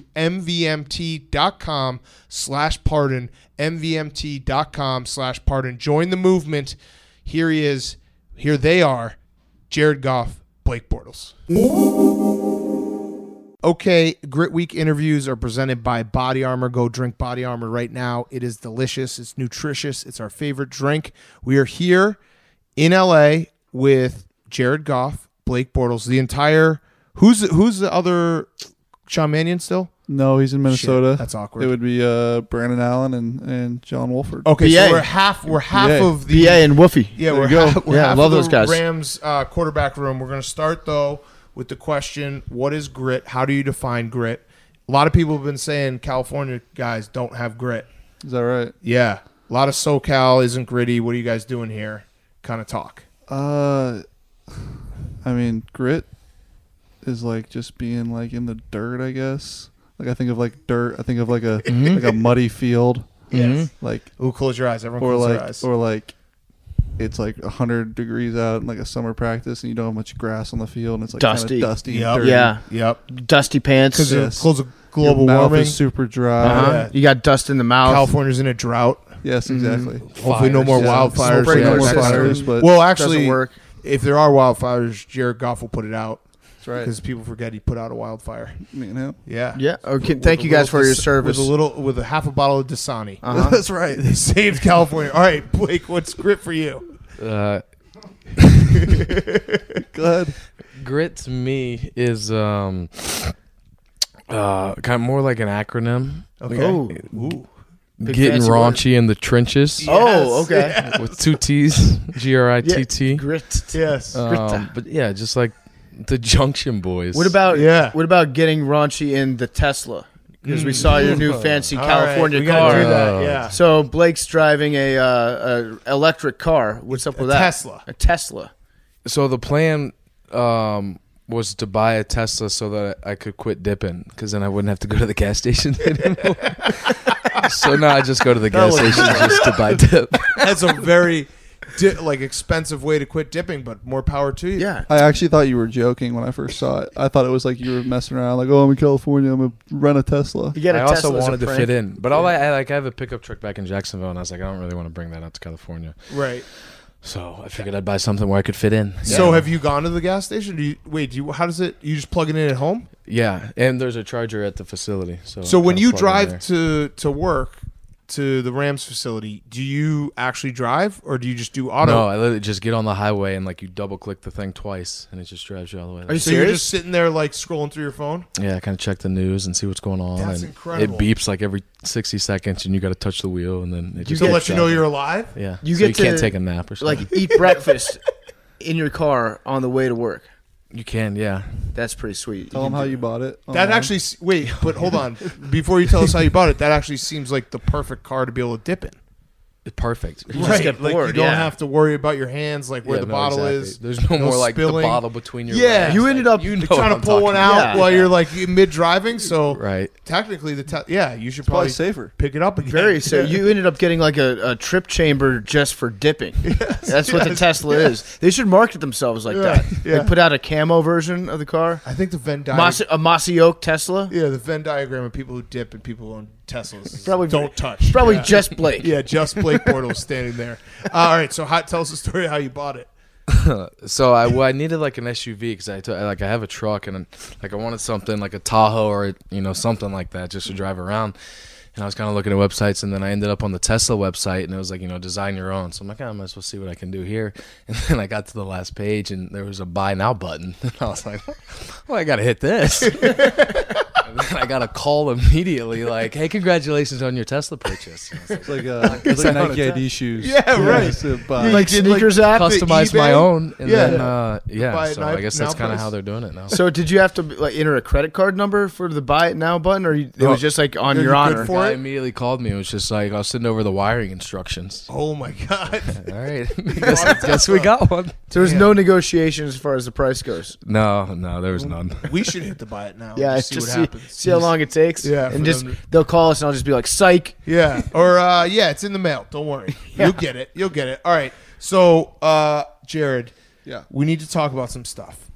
mvmt.com/pardon. mvmt.com/pardon. Join the movement. Here he is. Here they are. Jared Goff, Blake Bortles. Okay, Grit Week interviews are presented by Body Armor. Go drink Body Armor right now. It is delicious. It's nutritious. It's our favorite drink. We are here in LA with Jared Goff, Blake Bortles, the entire. Who's the other? Sean Mannion still? No, he's in Minnesota. Shit, that's awkward. It would be Brandon Allen and John Wolford. Okay, BA. so we're half of the BA and Woofy. Yeah, we're half love those guys. Rams quarterback room. We're going to start though with the question, what is grit? How do you define grit? A lot of people have been saying California guys don't have grit. Is that right? Yeah. A lot of SoCal isn't gritty. What are you guys doing here? Kind of talk. I mean, grit is like just being like in the dirt, I guess. Like I think of like dirt. I think of like a like a muddy field. Yes. Like close your eyes. Everyone close their eyes. Or like it's like 100 degrees out in like a summer practice and you don't have much grass on the field and it's like dusty. Kind of dusty. Yep. And dirty. Yeah. Yep. Dusty pants. Because of global Your mouth warming. is super dry. Yeah. You got dust in the mouth. California's in a drought. Yes, exactly. Hopefully no more wildfires. No more next fires, year. but Well, actually, work. if there are wildfires, Jared Goff will put it out. That's right. Because people forget he put out a wildfire. Me and him. Yeah. Yeah. Okay. Thank you guys for your service. With a half a bottle of Dasani. That's right. They saved California. All right, Blake, what's grit for you? Go ahead. Grit to me is kind of more like an acronym. Okay. Oh. Ooh. Getting fancy raunchy in the trenches. Oh, okay. Yes. With two T's, GRITT. Yeah, grit. Yes. But yeah, just like the Junction Boys. What about Yeah. What about getting raunchy in the Tesla? Because we saw your new fancy All California right, we gotta car. do that, yeah. So Blake's driving a electric car. What's up with that? Tesla. A Tesla. So the plan was to buy a Tesla so that I could quit dipping, because then I wouldn't have to go to the gas station anymore. So now I just go to the gas station just to buy dip. That's a very expensive way to quit dipping, but more power to you. Yeah. I actually thought you were joking when I first saw it. I thought it was like you were messing around, like, oh, I'm in California, I'm gonna rent a Tesla. You get a I also Tesla as a wanted to prank. fit in, but I have a pickup truck back in Jacksonville, and I was like, I don't really want to bring that out to California. Right. So I figured I'd buy something where I could fit in. So have you gone to the gas station? How does it? You just plug it in at home? Yeah, and there's a charger at the facility. So when kinda you plug in drive to work to the Rams facility, do you actually drive or do you just do auto? No, I literally just get on the highway and like you double click the thing twice and it just drives you all the way there. Are you So you're serious? just sitting there like scrolling through your phone? Yeah, I kind of check the news and see what's going on. That's and incredible. It beeps like every 60 seconds and you got to touch the wheel and then it just To keeps let you know driving. you're alive? Yeah, You so get you can't to, take a nap or something. Like eat breakfast in your car on the way to work. You can, yeah. That's pretty sweet. Tell them how you bought it. That actually, but hold on. Before you tell us how you bought it, that actually seems like the perfect car to be able to dip in. perfect. You just get bored. Like you don't have to worry about your hands, like where the bottle is. There's no more like spilling. The bottle between your legs. You ended up trying to pull one out while you're like mid driving. So right. Technically, you should probably safer. Pick it up again. Very so. You ended up getting like a trip chamber just for dipping. That's what the Tesla is. They should market themselves like that. Yeah. They put out a camo version of the car. I think the Venn diagram. A mossy oak Tesla. Yeah, the Venn diagram of people who dip and people who own Teslas. Probably don't touch. Probably just Blake. Yeah, just Blake Bortles standing there. All right, so tell us the story of how you bought it. So I needed like an SUV because I have a truck and like I wanted something like a Tahoe or something like that just to drive around. And I was kind of looking at websites, and then I ended up on the Tesla website, and it was like, design your own. So I'm like, I might as well see what I can do here. And then I got to the last page, and there was a buy now button. And I was like, well, I got to hit this. And then I got a call immediately like, hey, congratulations on your Tesla purchase. It's like Nike ID shoes. Yeah, right. Like sneakers app. Customize my own. And then, so I guess that's kind of how they're doing it now. So did you have to like enter a credit card number for the buy it now button, or it was just like on your honor? Guy immediately called me. It was just like I was sending over the wiring instructions. Oh my god! All right, guess we got one. So there's no negotiation as far as the price goes. No, there was none. We should hit the buy it now. Yeah, see what happens. See how long it takes. Yeah, and they'll call us and I'll just be like, psych. Yeah, or it's in the mail. Don't worry, You'll get it. All right. So, Jared, we need to talk about some stuff.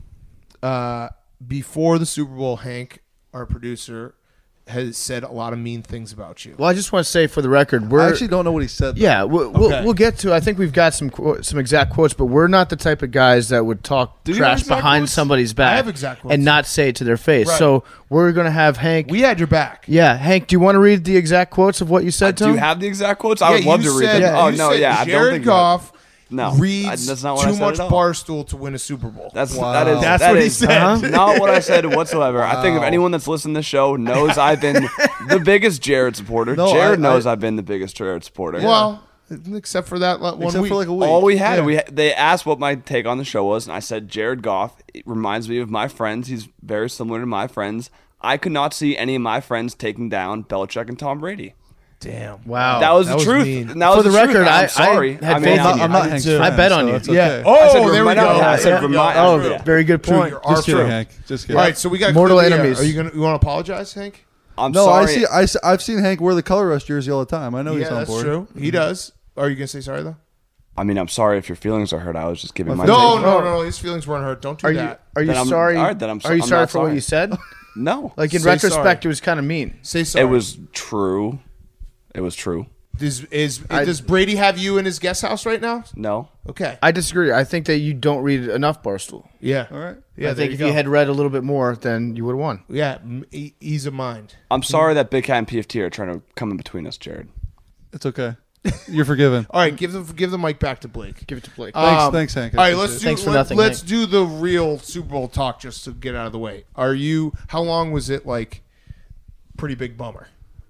Before the Super Bowl, Hank, our producer, has said a lot of mean things about you. Well, I just want to say for the record, I actually don't know what he said. Though. Yeah, we'll get to. I think we've got some exact quotes, but we're not the type of guys that would talk trash behind quotes? somebody's back. I have exact quotes. And not say it to their face. Right. So we're gonna have Hank. We had your back. Yeah, Hank. Do you want to read the exact quotes of what you said to him? Do you have the exact quotes? I would love to read them. Oh no, yeah. Jared Goff. No, reads that's not what too I said much at all. Barstool to win a Super Bowl. That's what he said. Not what I said whatsoever. Wow. I think if anyone that's listened to the show knows I've been the biggest Jared supporter. No, Jared knows I've been the biggest Jared supporter. Well, except for that one week. For like a week. All we had, they asked what my take on the show was, and I said Jared Goff. It reminds me of my friends. He's very similar to my friends. I could not see any of my friends taking down Belichick and Tom Brady. Damn! Wow, that was the truth. For the record, I'm sorry. I'm not Hank's friend, I bet on you. Okay. Yeah. Oh, there we go. I said very good point. Just kidding, Hank. Just kidding. All right, so we got mortal enemies. You want to apologize, Hank? I'm sorry. I've seen Hank wear the Color Rush jersey all the time. I know he's on board. Yeah, that's true. He does. Are you gonna say sorry though? I mean, I'm sorry if your feelings are hurt. I was just giving my No. His feelings weren't hurt. Don't do that. Are you sorry? Are you sorry for what you said? No. Like in retrospect, it was kind of mean. Say sorry. It was true. Does Brady have you in his guest house right now? No. Okay. I disagree. I think that you don't read enough Barstool. Yeah. All right. Yeah. I think if you had read a little bit more, then you would have won. Yeah. Ease of mind. I'm sorry that Big Cat and PFT are trying to come in between us, Jared. It's okay. You're forgiven. All right. Give the mic back to Blake. Give it to Blake. Thanks, Hank. All right. Let's do the real Super Bowl talk just to get out of the way. How long was it like? Pretty big bummer.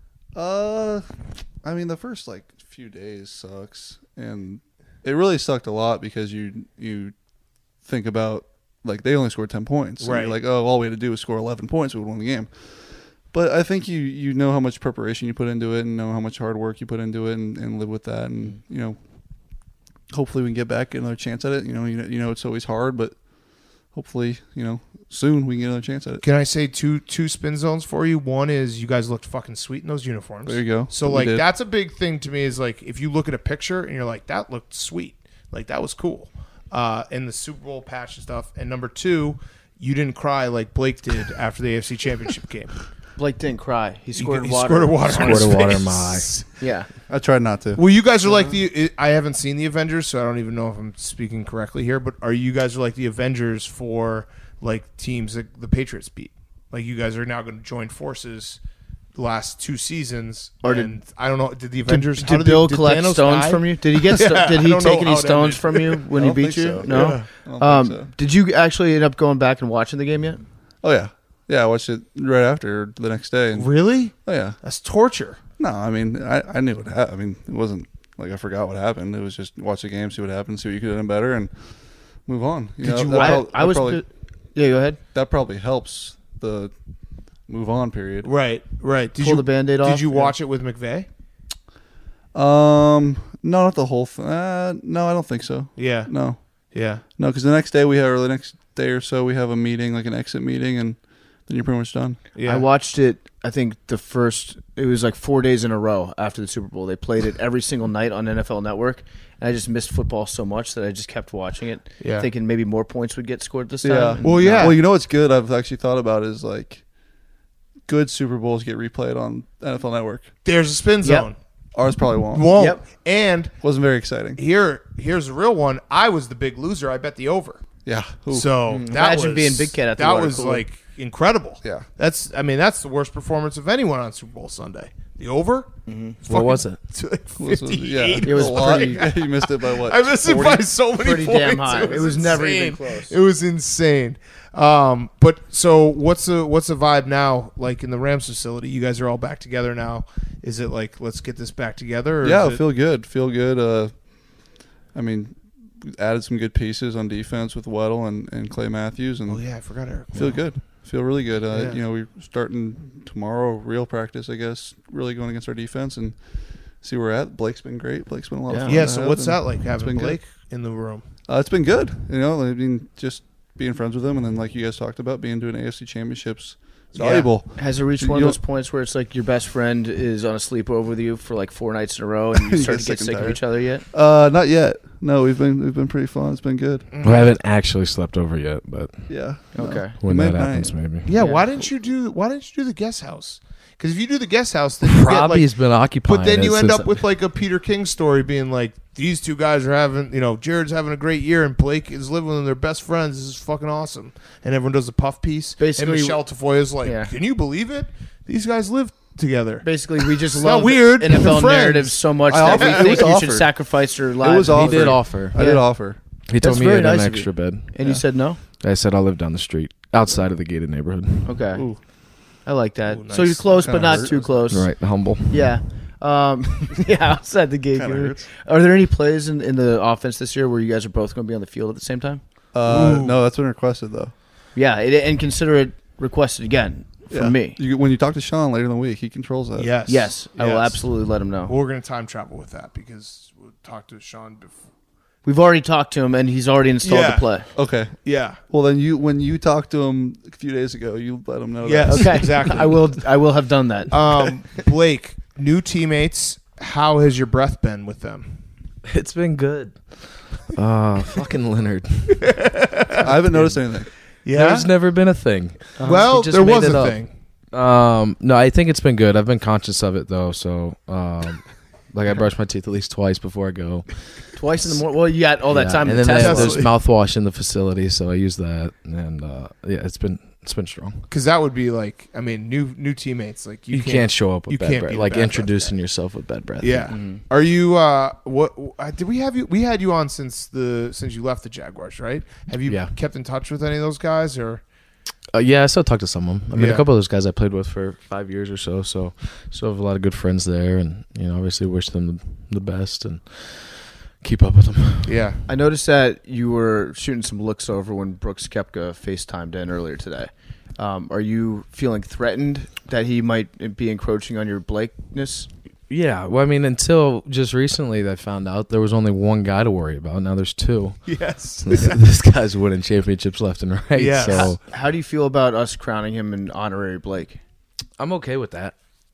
I mean, the first few days sucks, and it really sucked a lot because you think about they only scored 10 points, right? You're like, oh, all we had to do was score 11 points, we would win the game. But I think you know how much preparation you put into it, and know how much hard work you put into it, and live with that, and hopefully we can get back another chance at it. You know it's always hard, but hopefully soon we can get another chance at it. Can I say two spin zones for you? One is you guys looked fucking sweet in those uniforms. There you go. So that's a big thing to me is if you look at a picture and you're like, that looked sweet. That was cool. And the Super Bowl patch and stuff. And number two, you didn't cry like Blake did after the AFC Championship game. Blake didn't cry. He squirted water. Squirted water in my eye. Yeah. I tried not to. Well, you guys are like I haven't seen the Avengers, so I don't even know if I'm speaking correctly here, but are you guys like the Avengers for teams that the Patriots beat? You guys are now going to join forces the last 2 seasons. I don't know. Did the Avengers? Did Bill collect stones from you? Did he get? Did he take any stones from you when he beat you? So. No. Yeah. I don't think so. Did you actually end up going back and watching the game yet? Oh yeah. Yeah, I watched it right after the next day. Really? Oh yeah. That's torture. No, I mean I knew what happened. I mean it wasn't I forgot what happened. It was just watch the game, see what happened, see what you could have done better, and move on. Yeah, go ahead. That probably helps the move on period. Right. Did pull the Band-Aid off? Did you watch it with McVay? No, not the whole thing. No, I don't think so. Yeah. No, Yeah. because the next day or the next day or so we have a meeting, like an exit meeting, and then you're pretty much done. Yeah. I watched it. I think it was like 4 days in a row after the Super Bowl. They played it every single night on NFL Network, and I just missed football so much that I just kept watching it, Yeah. thinking maybe more points would get scored this time. Yeah. And Well, yeah. Well, you know what's good? I've actually thought about is like good Super Bowls get replayed on NFL Network. There's a spin zone. Ours probably won't. Won't. Yep. And Wasn't very exciting. here's a real one. I was the big loser. I bet the over. Yeah. Ooh. So that Imagine was, being Big Cat at the that water was cooler. like incredible. Yeah. That's the worst performance of anyone on Super Bowl Sunday. The over. What was it? Like Was- 58. It was a lot. pretty- You missed it by what? I missed it 40? by so many Pretty points. damn high. It was never even insane. close. It was insane. But so what's the vibe now? Like in the Rams facility, you guys are all back together now. Is it like let's get this back together? Or Yeah, is it, feel good. Feel good. I mean, we added some good pieces on defense with Weddle and Clay Matthews, and oh yeah, I forgot Eric. feel good. Feel really good. Yeah. You know, we're starting tomorrow, real practice, I guess, really going against our defense and see where we're at. Blake's been great. Blake's been a lot of fun. Yeah. to So have, what's and that like having been good. Blake in the room? It's been good. You know, I mean, just being friends with him, and then like you guys talked about, being doing AFC championships, it's Yeah. valuable. Has it reached You one of don't- those points where it's like your best friend is on a sleepover with you for like 4 nights in a row, and you You start get to get sick and sick of tired. each other yet? Not yet. No, we've been pretty fun. It's been good. We haven't actually slept over yet, but Yeah. no. Okay. when We that might happens, night. maybe. Yeah. Yeah. Why didn't you do the guest house? Because if you do the guest house, then you get Robbie's like. been occupied. But then you it end since- up with like a Peter King story being like, these two guys are having, Jared's having a great year and Blake is living with them. They're best friends. This is fucking awesome. And everyone does a puff piece. Basically- and Michelle Tafoya's like, Yeah. can you believe it? These guys live together. Basically, we just It's love not weird. They're NFL friends. narratives so much I that offered- we it think was you should offered. sacrifice your It lives. was he offered. did offer. I did offer. He told That's me to very get nice an of you. extra bed. And you said no? I said I live down the street, outside of the gated neighborhood. Okay. Ooh. I like that. Ooh, So nice. you're close, Kinda but not hurt. too close. Right, humble. Yeah. Yeah, outside the gate. Kinda hurts. Are there any plays in the offense this year where you guys are both going to be on the field at the same time? No, that's been requested though. Yeah, and consider it requested again from Yeah. me. When you talk to Sean later in the week, he controls that. Yes. Yes, I will Yes. absolutely let him know. Well, we're going to time travel with that because we'll talk to Sean before. We've already talked to him, and he's already installed Yeah. the play. Okay. Yeah. Well, then when you talked to him a few days ago, you let him know Yes. that. Okay, Exactly. I will have done that. Blake, new teammates. How has your breath been with them? It's been good. Fucking Leonard. I haven't noticed anything. Yeah. There's never been a thing. Well, He just there made was it a up. thing. No, I think it's been good. I've been conscious of it though, so like I brush my teeth at least twice before I go. Twice in the morning. Well, you got all that Yeah, time and to then test. there's it. mouthwash in the facility, so I use that, and yeah, it's been strong. Because that would be like, I mean, new teammates. Like You can't show up with you bad can't breath, be the like bad breath introducing guy. yourself with bad breath. Yeah. Mm-hmm. Are you? Did we have you? We had you on since you left the Jaguars, right? Have you Yeah. kept in touch with any of those guys or? Yeah, I still talk to some of them. I mean, Yeah. a couple of those guys I played with for 5 years or so. So still have a lot of good friends there, and obviously wish them the best and keep up with them. Yeah. I noticed that you were shooting some looks over when Brooks Koepka FaceTimed in earlier today. Are you feeling threatened that he might be encroaching on your Blakeness? Yeah, well, I mean, until just recently, I found out there was only one guy to worry about. Now there's two. Yes. This guy's winning championships left and right. Yeah. So How do you feel about us crowning him an honorary Blake? I'm okay with that.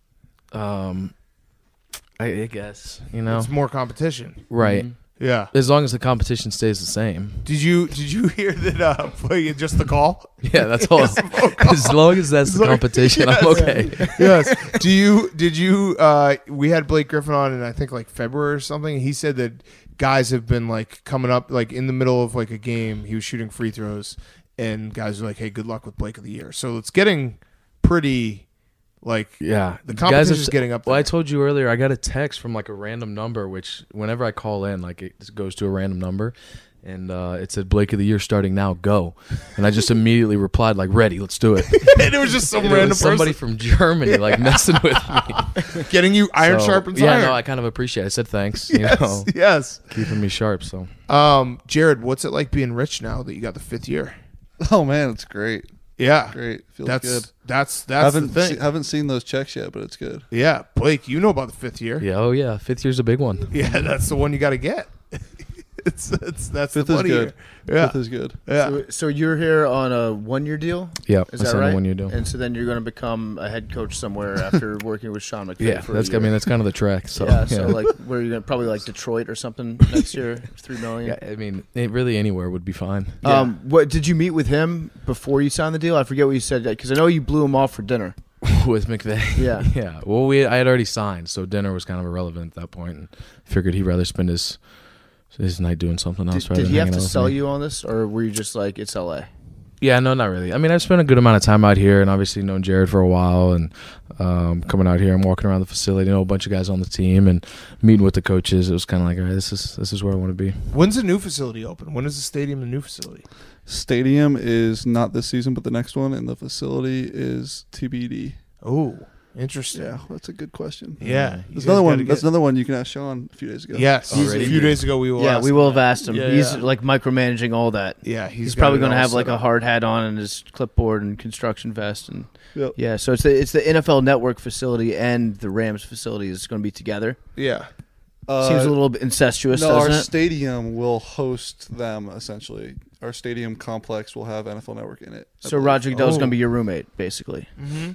I guess It's more competition. right. Yeah. As long as the competition stays the same. Did you hear that? Just the call. Yeah, that's all. As long as that's the competition, I'm okay. Yes. Did you we had Blake Griffin on in I think like February or something. He said that guys have been like coming up like in the middle of like a game, he was shooting free throws and guys are like, "Hey, good luck with Blake of the Year." So it's getting pretty like Yeah, the guys competition have- is getting up there. Well, I told you earlier, I got a text from like a random number, which whenever I call in, like it goes to a random number, and it said Blake of the Year starting now, go, and I just immediately replied like, ready, let's do it. and it was just some And it random was somebody person from Germany like messing with me. getting you iron So, sharpens yeah, iron. no, I kind of appreciate it. I said thanks, yes. Yes. keeping me sharp. So Jared, what's it like being rich now that you got the 5th year? Oh man, it's great. Yeah, Great. Feels that's good. that's haven't the thing. haven't seen those checks yet, but it's good. Yeah, Blake, you know about the 5th year. Yeah, oh yeah, 5th year's a big one. Yeah, that's the one you got to get. that's Fifth the is money good. year. Yeah, Fifth is good. yeah. So you're here on a 1-year deal? Yeah, Is I that signed right? a 1-year deal. And so then you're going to become a head coach somewhere after working with Sean McVay Yeah, for that's a year. that's kind of the track. So yeah, so like where you're going to probably like Detroit or something next year, $3 million. yeah, I mean, really anywhere would be fine. What did you meet with him before you signed the deal? I forget what you said because I know you blew him off for dinner. With McVay. Yeah. Yeah. Well, I had already signed, so dinner was kind of irrelevant at that point, and figured he'd rather spend his night doing something else. Did he have to sell you on this, or were you just like, it's LA? Yeah, no, not really. I mean, I've spent a good amount of time out here, and obviously known Jared for a while, and coming out here and walking around the facility, know a bunch of guys on the team, and meeting with the coaches. It was kind of like, all right, this is where I want to be. When's the new facility open? When is the stadium the new facility? Stadium is not this season, but the next one, and the facility is TBD. Oh, interesting. Yeah, that's a good question. Yeah, That's another one. That's another one you can ask Sean a few days ago. Yes, Already? a few days ago we will. Yeah, ask we will him have asked him. Yeah, He's yeah. like micromanaging all that. Yeah, He's got probably it going to all have like set a up. hard hat on and his clipboard and construction vest and Yep. yeah. So it's the NFL Network facility and the Rams facility is going to be together. Yeah. Seems a little bit incestuous, No, our doesn't it? stadium will host them essentially. Our stadium complex will have NFL Network in it. I So believe. Roger Goodell's Oh. going to be your roommate, basically.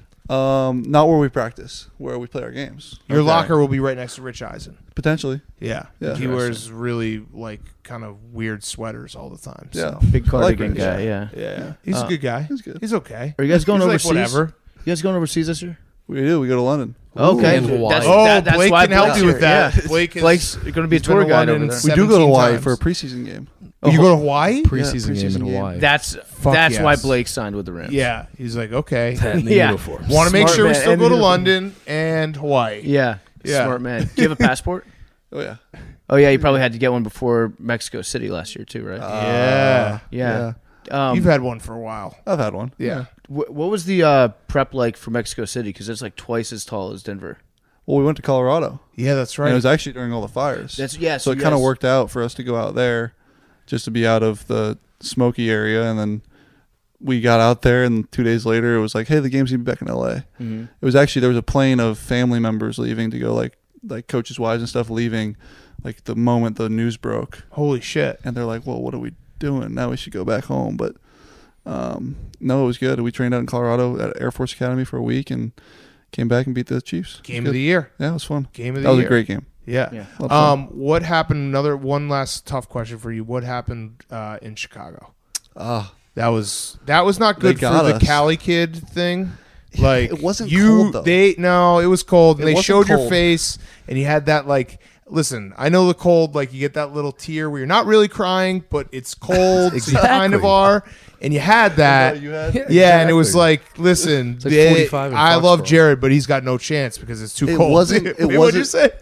Not where we practice, where we play our games. Your Okay. locker will be right next to Rich Eisen. Potentially. Yeah. Yeah. He wears really like kind of weird sweaters all the time. So. Yeah. Big cardigan Rich. guy, yeah. Yeah. He's a good guy. He's good. He's okay. Are you guys going He's overseas? like whatever. You guys going overseas this year? We do. We go to London. Okay. and Hawaii. That's Blake why can help Blake's you with here. that. Yeah. Blake's going to be a he's been tour to guide London over there. We do go to 17 Hawaii times. for a preseason game. You go to Hawaii? Preseason game preseason in game. Hawaii. That's yes. why Blake signed with the Rams. Yeah. He's like, okay. And the Yeah. uniforms. Want to make Smart sure we man. still And go to the- London and Hawaii. Yeah. Yeah. Smart man. Do you have a passport? Oh yeah. Oh, yeah. You probably had to get one before Mexico City last year, too, right? Yeah. yeah. You've had one for a while. I've had one. Yeah. What was the prep like for Mexico City? Because it's like twice as tall as Denver. Well, we went to Colorado. Yeah, that's And right. it was actually during all the fires. That's yeah. so it kind of worked out for us to go out there, just to be out of the smoky area. And then we got out there, and 2 days later, it was like, hey, the game's gonna be back in LA. Mm-hmm. It was actually, there was a plane of family members leaving to go, like coaches' wives and stuff leaving, like the moment the news broke. Holy shit. And they're like, well, what are we doing now? We should go back home. But no, it was good. We trained out in Colorado at Air Force Academy for a week and came back and beat the Chiefs. Game of the year. Yeah, it was fun. Game of the That was year. a great game. Yeah. Yeah. Lot of fun. What happened? One last tough question for you. What happened in Chicago? That was not They good for got the us. Cali kid thing. Like It wasn't you, cold, though. it was cold. And It they wasn't showed your cold. face, and you had that like. Listen, I know the cold. Like you get that little tear where you're not really crying, but it's cold. So you kind of Exactly. are, and you had that. You had? Yeah, and it was like, listen, It's like 45 in I love Foxborough. Jared, but he's got no chance because it's too It cold. wasn't- it What'd you wasn't- say?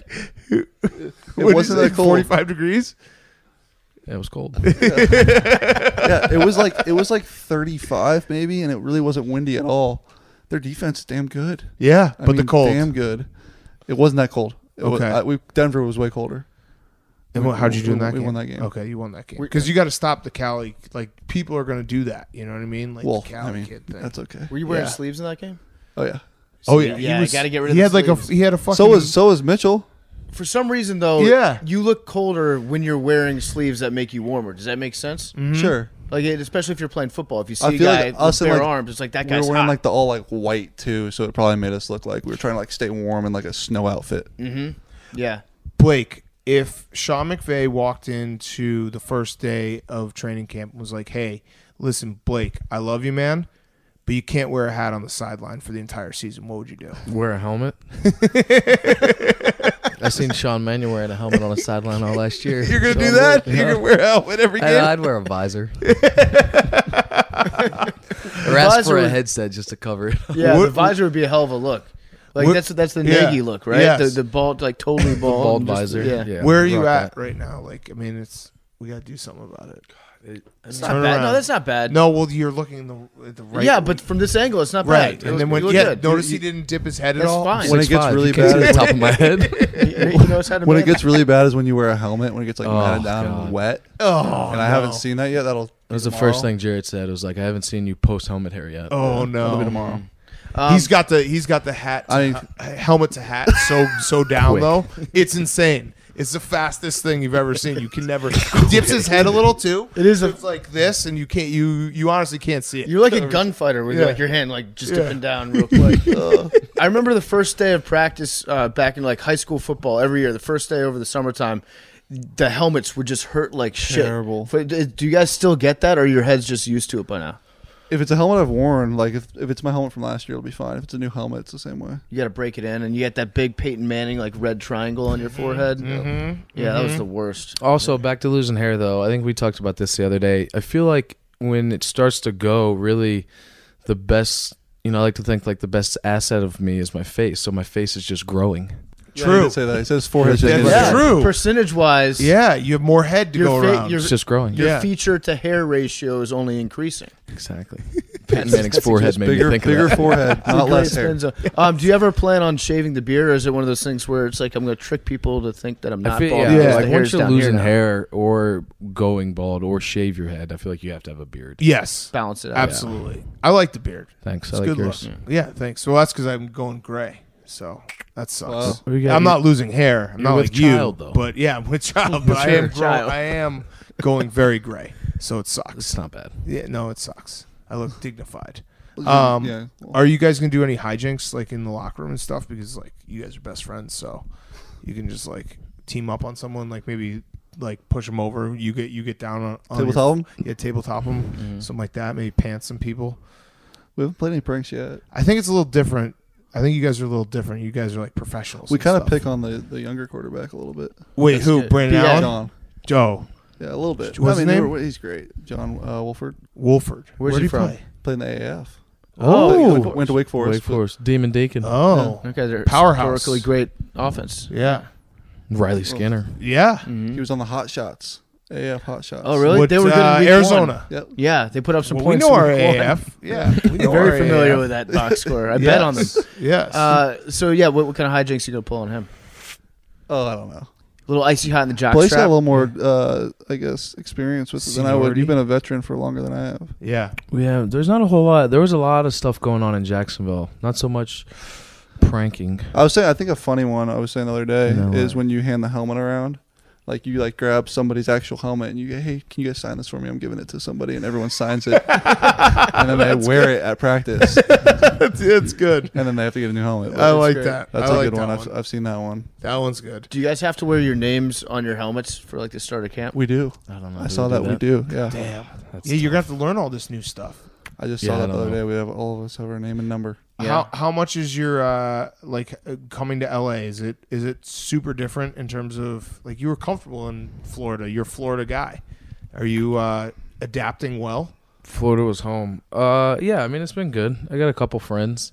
It wasn't that cold. 45 degrees. It was cold. Yeah, it was like 35 maybe, and it really wasn't windy at all. Their defense is damn good. Yeah, I but the mean, cold. damn good. It wasn't that cold. It was, Okay. Denver was way colder. And how'd you do in that we game? won that game. Okay, you won that game. Because you got to stop the Cali. Like, people are going to do that. You know what I mean? Like Well, the Cali I mean, kid thing. that's okay. Were you wearing Yeah. sleeves in that game? Oh yeah. Oh, yeah. Yeah, you gotta get rid of He the had like sleeves. he had a fucking. So was Mitchell. For some reason, though, Yeah. you look colder when you're wearing sleeves that make you warmer. Does that make sense? Sure. Like, especially if you're playing football. If you see I a feel guy like us with and, bare like, arms, it's like that We were guy's wearing hot. like the all like white too, so it probably made us look like we were trying to like stay warm in like a snow outfit. yeah. Blake, if Sean McVay walked into the first day of training camp and was like, hey, listen, Blake, I love you, man, but you can't wear a hat on the sideline for the entire season, what would you do? Wear a helmet. I seen Sean Manuel wearing a helmet on the sideline all last year. You're going to do So, that? yeah. You're going to wear a helmet every game? I'd wear a visor. Or ask visor for a would- headset just to cover it. Yeah, What- the visor would be a hell of a look. Like, What- that's the yeah. Nagy look, right? Yes. The bald, like, totally bald. Bald and just- visor. Yeah. Yeah. Where are you rock at that. right now? Like, I mean, we got to do something about it. It's not bad. No, that's not bad. No, well, you're looking at the right. Yeah, but from this angle, it's not right. bad. And then when notice he didn't dip his head at all. Fine. When it gets really bad, bad, the top of my head. He knows how to. When it gets really bad is when you wear a helmet. When it gets like matted down and wet. Oh, and I haven't seen that yet. That was the first thing Jared said. It was like, I haven't seen you post helmet hair yet. Oh no, that'll be tomorrow. He's got the hat, helmet to hat, so down Quick. though. It's insane. It's the fastest thing you've ever seen. You can never. He dips his head a little too. It is it's like this, and you can't. You honestly can't see it. You're like a gunfighter with like your hand like just dipping down real quick. I remember the first day of practice back in like high school football every year. The first day over the summertime, the helmets would just hurt like shit. Terrible. Do you guys still get that, or are your heads just used to it by now? If it's a helmet I've worn, like if it's my helmet from last year, it'll be fine. If it's a new helmet, it's the same way. You got to break it in, and you get that big Peyton Manning like red triangle on your forehead. Yeah, that was the worst. Also, back to losing hair though. I think we talked about this the other day. I feel like when it starts to go, really, the best. I like to think like the best asset of me is my face. So my face is just growing. True. Yeah, he did say that. He says forehead. That's true. Percentage wise, yeah, you have more head to go around. It's just growing. Your feature to hair ratio is only increasing. Exactly. Peyton Manning's forehead made me think of bigger that. forehead, not less hair. Do you ever plan on shaving the beard, or is it one of those things where it's like I'm going to trick people to think that I'm not bald? Yeah, like once you're losing hair or going bald or shave your head, I feel like you have to have a beard. Yes, balance it out. Absolutely. Yeah. I like the beard. Thanks. It's I like good yours. Look. Yeah, thanks. Well, that's because I'm going gray. So that sucks. Well, I'm not losing hair. I'm not with like you, child, though. But yeah, I'm with child. But I am going very gray. So it sucks. It's not bad. Yeah, no, it sucks. I look dignified. Yeah. Are you guys gonna do any hijinks like in the locker room and stuff? Because like you guys are best friends, so you can just like team up on someone, like maybe like push them over. You get down on tabletop them. Yeah, tabletop them, something like that. Maybe pants some people. We haven't played any pranks yet. I think it's a little different. I think you guys are a little different. You guys are like professionals. We kind of pick on the younger quarterback a little bit. Wait, that's who? Good. Brandon Allen? John. Joe. Yeah, a little bit. What's his name? He's great. John Wolford. Where's he from? Played in the AAF. Oh. Went to Wake Forest. Wake Forest. Demon Deacon. Oh. Yeah. Okay, they're powerhouse. Historically great offense. Yeah. Riley Skinner. Yeah. Mm-hmm. He was on the Hot Shots. AAF Hot Shots. Oh, really? They were good in week Arizona. Yep. Yeah, they put up some points. We know our AAF. Yeah. We're very familiar with that box score. I bet on them. Yes. So, yeah, what kind of hijinks are you going to pull on him? Oh, I don't know. A little icy hot in the jock Blake's strap? got a little more, I guess, experience with it than I would. You've been a veteran for longer than I have. Yeah. Yeah, there's not a whole lot. There was a lot of stuff going on in Jacksonville. Not so much pranking. I think a funny one I was saying the other day is when you hand the helmet around. Like you like grab somebody's actual helmet and you go, hey, can you guys sign this for me? I'm giving it to somebody, and everyone signs it, and then they wear it at practice. It's good. And then they have to get a new helmet. I like that. That's a good one. I've seen that one. That one's good. Do you guys have to wear your names on your helmets for like the start of camp? We do. I don't know. I saw that. We do. Yeah. Damn. Yeah, you're gonna have to learn all this new stuff. I just saw that the other day. We have all of us have our name and number. Yeah. How much is your coming to LA? Is it super different in terms of like you were comfortable in Florida? You're a Florida guy. Are you adapting well? Florida was home. Yeah, I mean it's been good. I got a couple friends.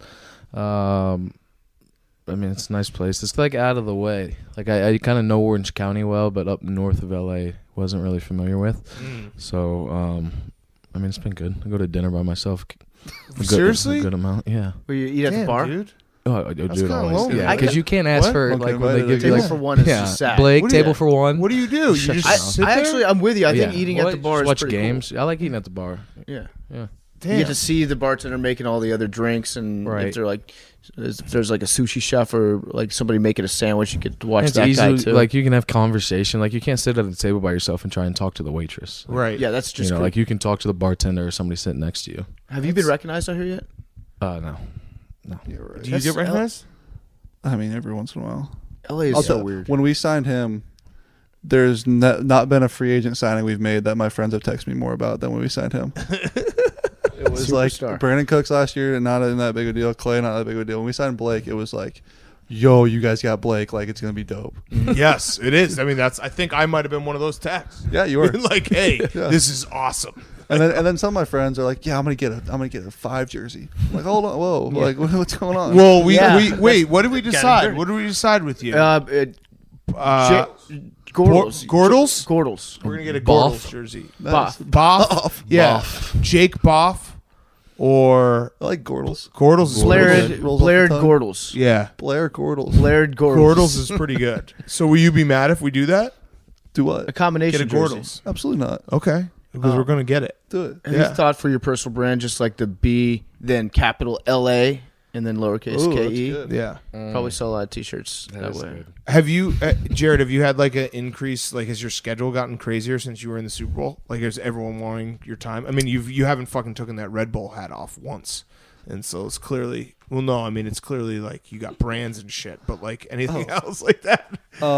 I mean it's a nice place. It's like out of the way. Like I kind of know Orange County well, but up north of LA wasn't really familiar with. So I mean it's been good. I go to dinner by myself. Seriously? A good amount, yeah. Where you eat at the bar? Dude. Oh, I do it always. lonely. Yeah, because you can't ask for Okay, like when they give you Table like for one is just sad. Blake, table for one. What do you do? You Shut just your sit mouth. there? I'm with you. I think eating at the bar is watch pretty games. I like eating at the bar. Cool. Yeah. Yeah. Damn. You get to see the bartender making all the other drinks, and if they're like, if there's like a sushi chef or like somebody making a sandwich, you get to watch that guy too. Like you can have conversation. Like you can't sit at the table by yourself and try and talk to the waitress. Right. Yeah, that's just like you can talk to the bartender or somebody sitting next to you. Have you been recognized out here yet? No. Yeah, right. Do you get recognized? I mean, every once in a while. LA is so weird. When we signed him, there's not been a free agent signing we've made that my friends have texted me more about than when we signed him. It was Superstar. like Brandon Cooks last year, and not that big a deal. Clay, not that big of a deal. When we signed Blake, it was like, yo, you guys got Blake. Like, it's going to be dope. Yes, it is. I mean, I think I might have been one of those texts. Yeah, you were. Like, hey, this is awesome. And then some of my friends are like, yeah, I'm gonna get a 5 jersey. I'm like, hold on, whoa, like what's going on? Well, wait, what did we decide? What did we decide with you? Gordles. Gordles. We're gonna get a Gordles jersey. Boff. Yeah. Boff. Jake Boff. Or I like Gordles. Gordles is Blair Gordles. Yeah. Blair Gordles. Blair Gordles. Gordles is pretty good. So will you be mad if we do that? Do what? A combination Get a jersey. Gordles. Absolutely not. Okay. Because we're going to get it. Do it. Have you thought for your personal brand just like the B, then capital LA, and then lowercase Ooh, that's KE? good. Yeah. Probably sell a lot of T-shirts that way. Good. Have you, Jared, have you had like an increase, like has your schedule gotten crazier since you were in the Super Bowl? Like is everyone wanting your time? I mean, you haven't fucking taken that Red Bull hat off once. And so it's clearly, well, no, I mean, it's clearly like you got brands and shit, but like anything else like that?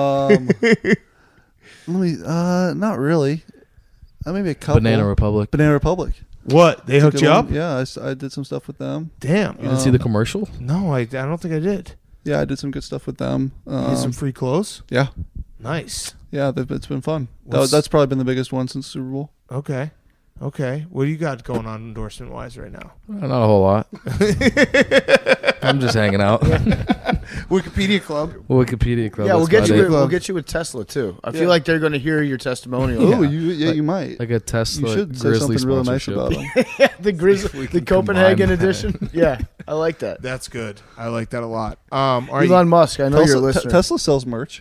Not really. Maybe a couple. Banana Republic. Banana Republic. What? They hooked you up? Yeah, I did some stuff with them. Damn. You didn't see the commercial? No, I don't think I did. Yeah, I did some good stuff with them. Get some free clothes? Yeah. Nice. Yeah, it's been fun. That's probably been the biggest one since Super Bowl. Okay. What do you got going on endorsement wise right now? Not a whole lot. I'm just hanging out. Wikipedia Club. Wikipedia Club. Yeah, we'll that's get about you. it. We'll get you with Tesla too. I feel like they're going to hear your testimonial. Oh, you might. Like a Tesla You should say Grizzly something real nice sponsorship. about them. the Grizzly, the Copenhagen edition. Yeah, I like that. That's good. I like that a lot. Are Elon Musk, I know you're a listener. Tesla sells merch.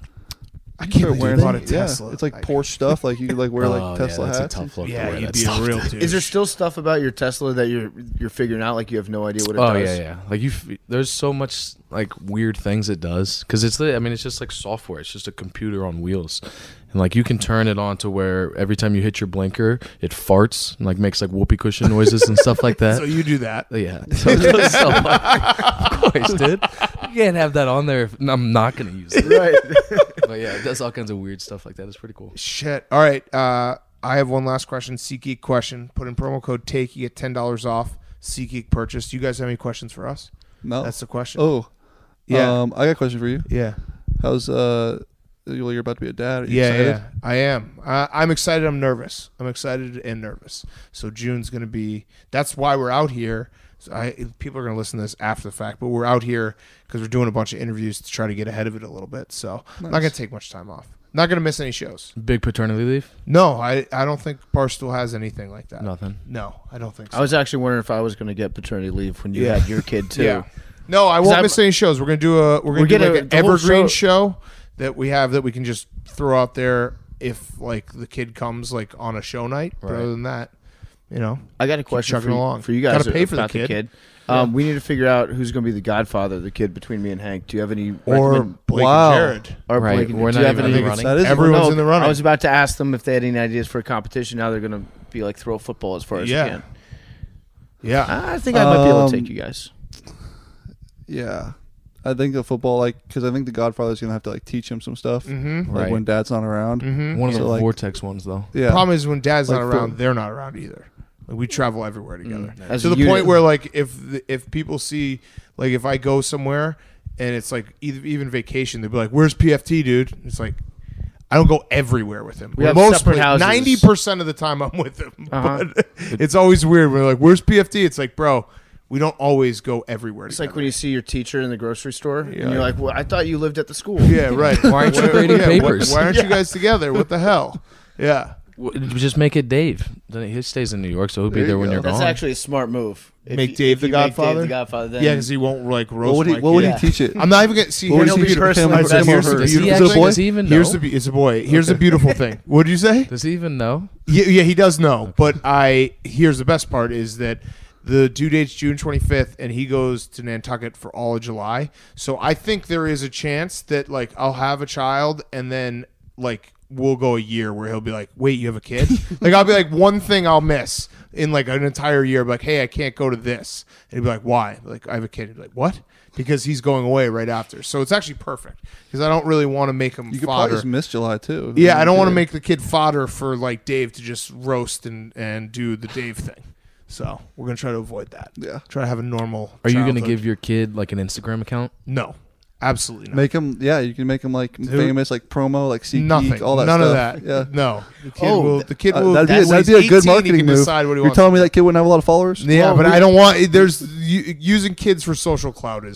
I can't believe wearing you bought a it. Tesla. Yeah, it's like Porsche stuff. Like you could like wear like Tesla that's hats. a tough look to Yeah, wear you'd that be stuff. a real douche. Is there still stuff about your Tesla that you're figuring out? Like you have no idea what it Oh does? yeah. Like there's so much like weird things it does because it's just like software. It's just a computer on wheels, and like you can turn it on to where every time you hit your blinker, it farts and like makes like whoopee cushion noises and stuff like that. So you do that. Yeah, so it does stuff of course, dude. You can't have that on there if I'm not gonna use it. Right. But yeah, it does all kinds of weird stuff like that. It's pretty cool. Shit. All right. I have one last question. SeatGeek question. Put in promo code TAKE. You get $10 off SeatGeek purchase. Do you guys have any questions for us? No. That's the question. Oh. Yeah. I got a question for you. Yeah. How's you're about to be a dad? Are you Yeah, excited? I am. I'm excited. I'm nervous. I'm excited and nervous. So June's going to be. That's why we're out here. So people are going to listen to this after the fact, but we're out here because we're doing a bunch of interviews to try to get ahead of it a little bit. So I'm not going to take much time off. Not going to miss any shows. Big paternity leave? No, I don't think Barstool has anything like that. Nothing. No, I don't think so. I was actually wondering if I was going to get paternity leave when you had your kid too. Yeah. No, I won't miss any shows. We're gonna do an evergreen show that we have that we can just throw out there if like the kid comes like on a show night. But other than that, I got a question for you guys. Gotta pay for about the kid. We need to figure out who's going to be the godfather of the kid between me and Hank. Do you have any or Blake and Jared? Or right. Blake and We're do not you have even any running. Everyone's in the running. I was about to ask them if they had any ideas for a competition. Now they're going to be like throw football as far as they can. Yeah. I think I might be able to take you guys. Yeah. I think the football, because I think the Godfather's going to have to, teach him some stuff. Mm-hmm. Like when Dad's not around. Mm-hmm. One of So, the Vortex ones, though. Yeah. Problem is when Dad's not Like, around, they're not around either. Like, we travel everywhere together. As To a the unit. point where, if people see, if I go somewhere and it's, even vacation, they'll be like, where's PFT, dude? It's like, I don't go everywhere with him. We have separate houses. 90% of the time I'm with him. Uh-huh. But it's always weird. We're like, where's PFT? It's like, bro, we don't always go everywhere It's together. like when you see your teacher in the grocery store, and Yeah. you're like, well, I thought you lived at the school. Yeah, right. Why aren't you grading papers? Why aren't you guys together? What the hell? Yeah. Just make it Dave. Then he stays in New York, so he'll be There there you when go. you're That's gone. actually a smart move. Make Dave the Godfather? Dave the Godfather, then Yeah, because he won't roast What my would kid. he teach it? I'm not even gonna see. What would Here's he the teach beautiful- him? here's Him the or beautiful her? Does he thing. actually- boy? does he even Here's know? it's a boy. Here's the beautiful thing. What did you say? Does he even know? Yeah, he does know. But here's the best part is that the due date's June 25th, and he goes to Nantucket for all of July. So I think there is a chance that I'll have a child, and then we'll go a year where he'll be like, "Wait, you have a kid?" I'll be like, one thing I'll miss in an entire year. I'll be like, "Hey, I can't go to this," and he'll be like, "Why?" I have a kid. He'll be like, "What?" Because he's going away right after. So it's actually perfect because I don't really want to make him You could probably fodder. just miss July, too. Yeah, I don't want to make the kid fodder for Dave to just roast and do the Dave thing. So we're gonna try to avoid that. Yeah. Try to have a normal. Are you going to childhood. give your kid an Instagram account? No, absolutely not. Make him, you can make him famous, promo, SeatGeek, Nothing. all that None stuff. of that. Yeah. No. The kid will. The kid will. That'd when be a he's good 18, marketing he can move. decide what he You're wants telling to me that kid wouldn't have a lot of followers? do. Yeah, Well, but I don't want. There's using kids for social clout is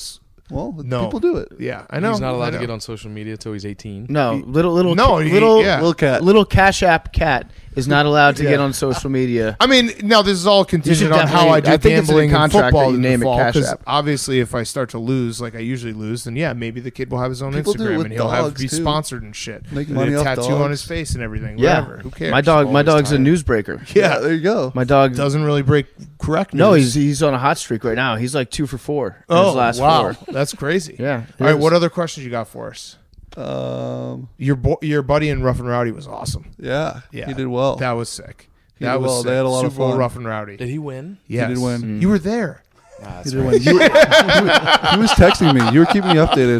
Well, No. people do it. Yeah, I know. He's not I allowed to know. get on social media until he's 18. No, Little cat. little Cash App cat is not allowed to get on social media. I mean, now this is all contingent on how I do I think it's in gambling the and contract football that you in the name it fall. Cash 'Cause App. obviously, if I start to lose, like I usually lose, then yeah, maybe the kid will have his own People do it Instagram with and he'll have dogs, be too. sponsored and shit. Make And money a off tattoo on dogs. his face and everything. Yeah, Whatever. Who cares? My dog's Always a tired. newsbreaker. Yeah, There you go. My dog doesn't really break correct. No, news. he's on a hot streak right now. He's like 2 for 4 in oh his last wow, 4. that's crazy. Yeah. All right, what other questions you got for us? Um, Your buddy in Rough and Rowdy was awesome. yeah, Yeah, he did well. That was sick. He That did was well. sick. They had a lot of Super Bowl fun. Rough and Rowdy. Did he win? Yes. did win. You were there. Nah, He that's did right. win. He was texting me. You were keeping me updated.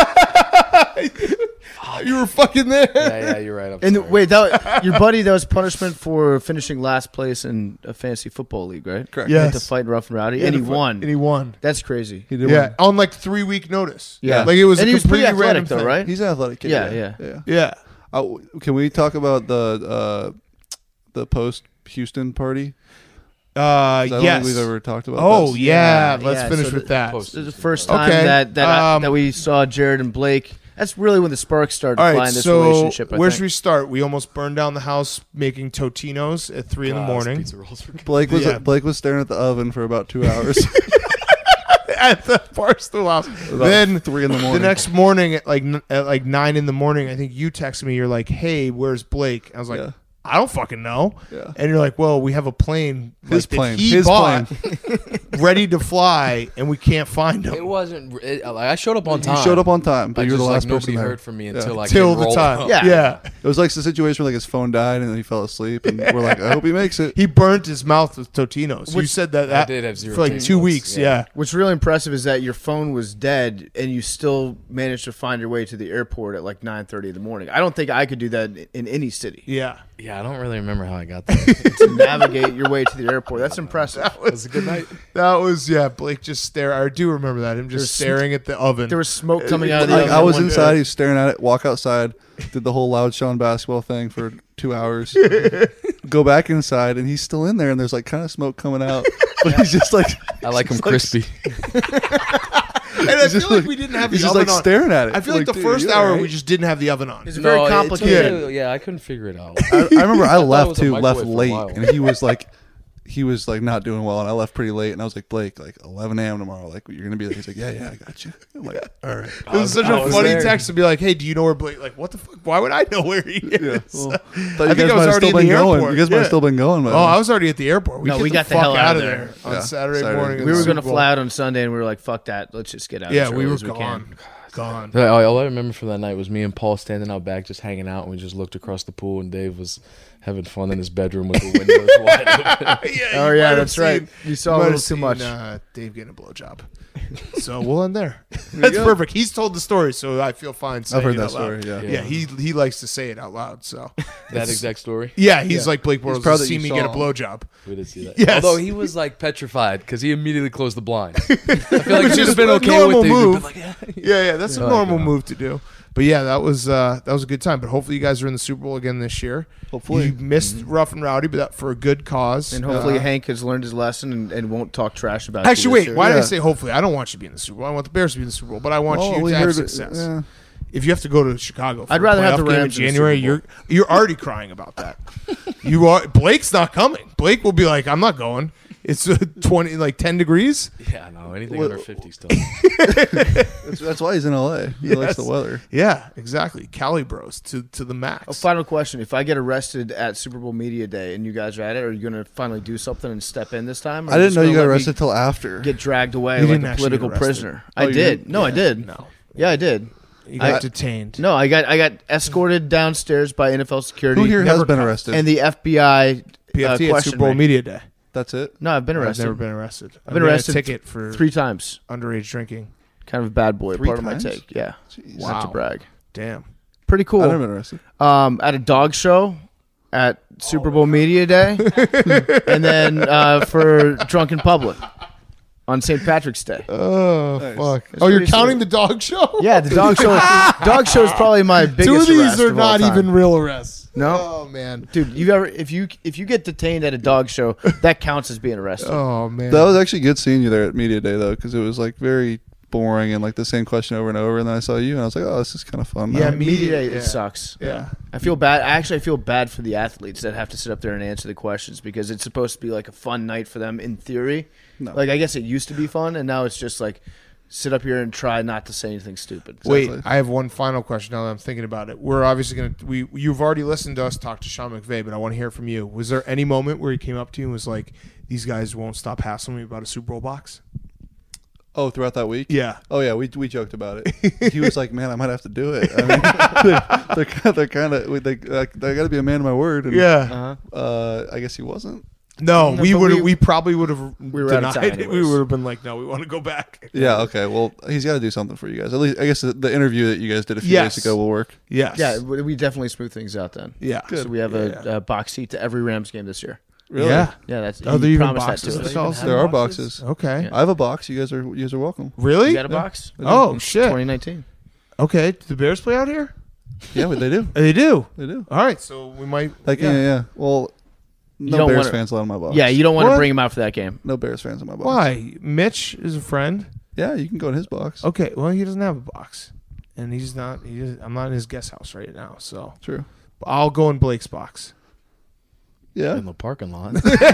You were fucking there. Yeah, you're right. I'm And sorry. wait, your buddy, that was punishment for finishing last place in a fantasy football league, right? Correct. He had Yes. to fight Rough and Rowdy, and he won. And he won. That's crazy. He did Yeah, win. on like 3-week notice. Yeah. like it was And a he was pretty completely random athletic, though, thing. right? He's an athletic kid. Yeah. Yeah. Can we talk about the post Houston party? Is that I don't Yes. think we've ever talked about. Oh this. yeah. Yeah, Let's yeah, finish so with that. Post- This is the first time Okay, that we saw Jared and Blake. That's really when the sparks started All flying right. this So relationship. where should we start? We almost burned down the house making Totinos at 3 in the God, morning. Pizza rolls were good. Blake was staring at the oven for about 2 hours. At the Barstool house. About Then 3 in the morning. the next morning at like 9 in the morning, I think you texted me. You're like, "Hey, where's Blake?" I was like, Yeah. "I don't fucking know." Yeah. And you're like, "Well, we have a plane, His that plane. he His bought, ready to fly, and we can't find It him wasn't. I showed up on time. You showed up on time, but I you were the just, last like, person nobody there. heard from me Yeah. until like till the time." Yeah. It was like the situation where like his phone died and then he fell asleep, and we're like, I hope he makes it. He burnt his mouth with Totinos. You said that I did have zero for like taste 2 buds, weeks. yeah. Yeah. What's really impressive is that your phone was dead and you still managed to find your way to the airport at like 9:30 in the morning. I don't think I could do that in any city. Yeah. Yeah, I don't really remember how I got there. To navigate your way to the airport. That's impressive. It was a good night. That was Blake just staring. I do remember that, him just There's staring at the oven. There was smoke coming out of the Like oven. I was one inside, day. he was staring at it. Walk outside, did the whole loud Sean basketball thing for 2 hours. Go back inside, and he's still in there, and there's like kind of smoke coming out, but he's just like I like him just crispy. and I feel like we didn't have the he's just oven like on. staring at it. I feel like the dude, first you hour alright? we just didn't have the oven on. It's very it complicated. took me- I couldn't figure it out. I remember I it left was a too, microwave left for a late, while. and he was like not doing well, and I left pretty late, and I was like, Blake, like 11 a.m. tomorrow, like you're gonna be there. He's like, yeah, I got you. I'm like, all right. It was such I a was funny there. text to be like, "Hey, do you know where Blake?" Like, what the fuck? Why would I know where he is? Yeah, well, I thought you think guys I was might have already still in been the going. airport. You guys might Yeah. have still been going. By Oh, then. I was already at the airport. No, get we the got the fuck hell out of there on Yeah. Saturday Saturday. morning. We were going going to fly out on Sunday, and we were like, "Fuck that, let's just get out." Yeah, as we early were as gone. can. Gone. All I remember from that night was me and Paul standing out back, just hanging out, and we just looked across the pool, and Dave was having fun in his bedroom with the windows wide open. Oh yeah, that's right. You saw a little too much. Dave getting a blowjob. So we'll end there. That's perfect. He's told the story, so I feel fine saying I've heard it that out loud. story. Yeah. Yeah, he likes to say it out loud. So That exact story. yeah, he's like Blake Bortles. proud To that see you me saw get a him. blowjob. We did see that. Yes. Although he was like petrified because he immediately closed the blinds. I feel like Which he is would have been a okay normal with it. move. But like, yeah. Yeah, that's a normal move to do. But yeah, that was a good time. But hopefully you guys are in the Super Bowl again this year. Hopefully. You missed Rough and Rowdy, but that for a good cause. And hopefully Hank has learned his lesson and won't talk trash about. Actually, you wait. this year. Why did I Yeah. say hopefully? I don't want you to be in the Super Bowl. I want the Bears to be in the Super Bowl, but I want Well, you we to have heard it, success. yeah. If you have to go to Chicago, for I'd a rather have playoff the game Rams in in the January. Super You're already crying about that. You are. Blake's not coming. Blake will be like, I'm not going. It's 10 degrees. Yeah, no, anything Well- under 50 still. That's why he's in LA. He likes the weather. Yeah, exactly. Cali Bros to the max. A final question: if I get arrested at Super Bowl Media Day and you guys are at it, are you going to finally do something and step in this time? Or I didn't just know you gonna got let me arrested till after. Get dragged away You like didn't a actually get political arrested. prisoner. Oh, I you did. did? No, I did. No, Yeah, I did. you got I- detained. No, I got escorted downstairs by NFL security. Who here Never has been caught. arrested? And the FBI PFT at Super questioned Bowl me. Media Day. That's it. No, I've been I've arrested. never been arrested. I've been I got arrested a ticket for 3 times. underage drinking. Kind of a bad boy. 3 Part times? of my take. Yeah, Jeez. not to Wow. brag. Damn. Pretty cool. I've never been arrested. At a dog show at Super Bowl Media Day, and then for drunken public on St. Patrick's Day. Oh Nice. fuck! It's Oh, you're pretty counting sweet. the dog show? Yeah, the dog show. Dog show is probably my biggest. Two of these arrest are of all not time. even real arrests. No? Oh man. Dude, if you get detained at a dog show, that counts as being arrested. Oh man. That was actually good seeing you there at Media Day though, because it was like very boring and like the same question over and over. And then I saw you, and I was like, oh, this is kind of fun. Yeah, now. media day, it sucks. Yeah. I feel bad. Actually, I feel bad for the athletes that have to sit up there and answer the questions because it's supposed to be like a fun night for them in theory. No. Like, I guess it used to be fun, and now it's just like sit up here and try not to say anything stupid. Wait, I have one final question now that I'm thinking about it. We're obviously going to – you've already listened to us talk to Sean McVay, but I want to hear from you. Was there any moment where he came up to you and was like, these guys won't stop hassling me about a Super Bowl box? Oh, throughout that week? Yeah. Oh, yeah, we joked about it. He was like, man, I might have to do it. I mean, they're kind of – they got to be a man of my word. And, yeah. I guess he wasn't. No, we probably would have denied it. We would have been like, no, we want to go back. Yeah, okay. Well, he's got to do something for you guys. At least, I guess the interview that you guys did a few days ago will work. Yes. Yeah, we definitely smooth things out then. Yeah. Good. So we have a box seat to every Rams game this year. Really? Yeah. Yeah, that's. Are there even boxes? There are boxes. Okay. Yeah. I have a box. You guys are welcome. Really? You got a box? Oh, shit. 2019. Okay. Do the Bears play out here? Yeah, but they do. They do. They do. All right. So we might. Like, yeah. Well, no Bears fans allowed in my box. Yeah, you don't want to What? bring him out for that game. No Bears fans in my box. Why? Mitch is a friend. Yeah, you can go in his box. Okay. Well, he doesn't have a box, and he's not. I'm not in his guest house right now, so True. I'll go in Blake's box. Yeah. In the parking lot.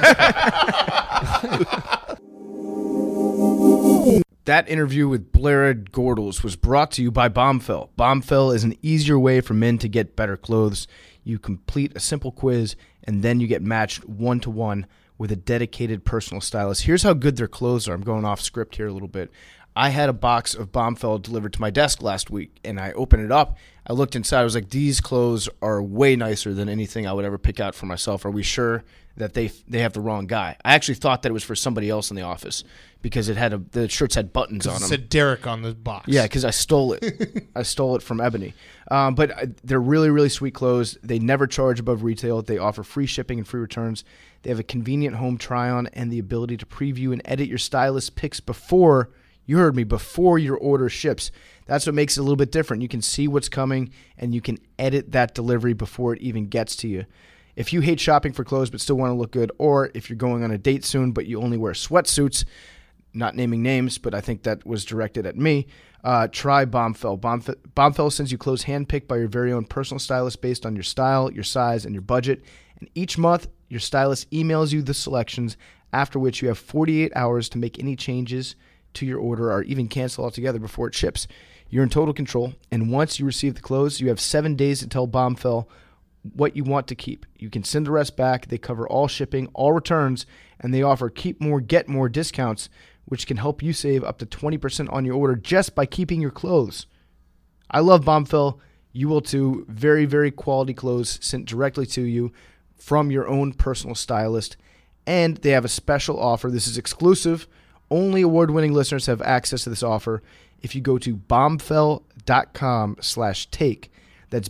That interview with Blair Gordles was brought to you by Bombfell. Bombfell is an easier way for men to get better clothes. You complete a simple quiz, and then you get matched one-to-one with a dedicated personal stylist. Here's how good their clothes are. I'm going off script here a little bit. I had a box of Bombfell delivered to my desk last week, and I opened it up. I looked inside. I was like, these clothes are way nicer than anything I would ever pick out for myself. Are we sure that they have the wrong guy? I actually thought that it was for somebody else in the office because the shirts had buttons on It them. said Derek on the box. Yeah, because I stole it. I stole it from Ebony. But they're really, really sweet clothes. They never charge above retail. They offer free shipping and free returns. They have a convenient home try-on and the ability to preview and edit your stylist picks before your order ships. That's what makes it a little bit different. You can see what's coming, and you can edit that delivery before it even gets to you. If you hate shopping for clothes but still want to look good, or if you're going on a date soon but you only wear sweatsuits, not naming names, but I think that was directed at me, try Bombfell. Bombfell sends you clothes handpicked by your very own personal stylist based on your style, your size, and your budget. And each month, your stylist emails you the selections, after which you have 48 hours to make any changes to your order or even cancel altogether before it ships. You're in total control, and once you receive the clothes, you have 7 days to tell Bombfell what you want to keep. You can send the rest back. They cover all shipping, all returns, and they offer keep more, get more discounts, which can help you save up to 20% on your order just by keeping your clothes. I love Bombfell. You will too. Very, very quality clothes sent directly to you from your own personal stylist. And they have a special offer. This is exclusive. Only award-winning listeners have access to this offer. If you go to bombfell.com/take, that's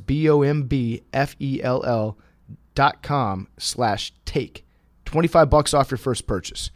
BOMBFELL.com/take, $25 off your first purchase.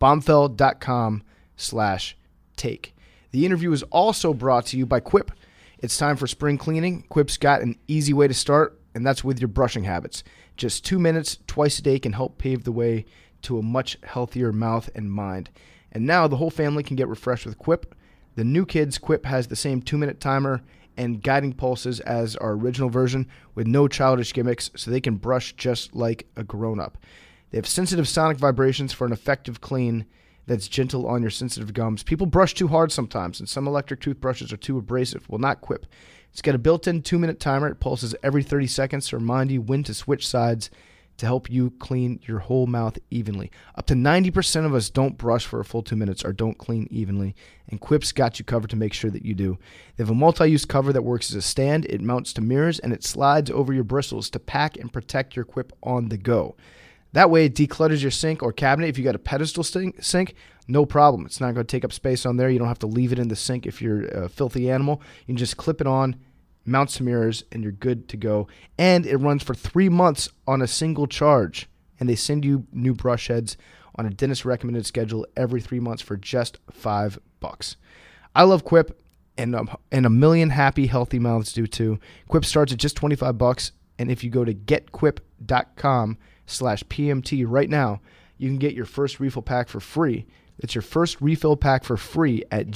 Bombfell.com/take. The interview is also brought to you by Quip. It's time for spring cleaning. Quip's got an easy way to start, and that's with your brushing habits. Just 2 minutes twice a day can help pave the way to a much healthier mouth and mind. And now the whole family can get refreshed with Quip. The new kids, Quip has the same 2-minute timer and guiding pulses as our original version with no childish gimmicks, so they can brush just like a grown-up. They have sensitive sonic vibrations for an effective clean that's gentle on your sensitive gums. People brush too hard sometimes, and some electric toothbrushes are too abrasive. Well, not Quip. It's got a built-in 2-minute timer. It pulses every 30 seconds to remind you when to switch sides to help you clean your whole mouth evenly. Up to 90% of us don't brush for a full 2 minutes or don't clean evenly, and Quip's got you covered to make sure that you do. They have a multi-use cover that works as a stand, it mounts to mirrors, and it slides over your bristles to pack and protect your Quip on the go. That way it declutters your sink or cabinet. If you got a pedestal sink, no problem. It's not going to take up space on there. You don't have to leave it in the sink if you're a filthy animal. You can just clip it on, mounts to mirrors, and you're good to go. And it runs for 3 months on a single charge. And they send you new brush heads on a dentist-recommended schedule every 3 months for just $5. I love Quip, and a million happy, healthy mouths do too. Quip starts at just $25, and if you go to getquip.com/PMT right now, you can get your first refill pack for free. It's your first refill pack for free at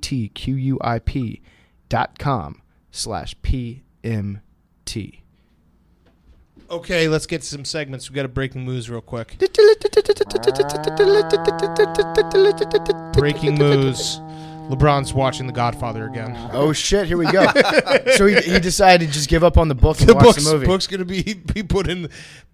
getquip.com/PMT. Okay, let's get some segments. We got a breaking news real quick. Breaking news. LeBron's watching The Godfather again. Oh shit! Here we go. So he decided to just give up on the book and watch the movie. The book's gonna be put in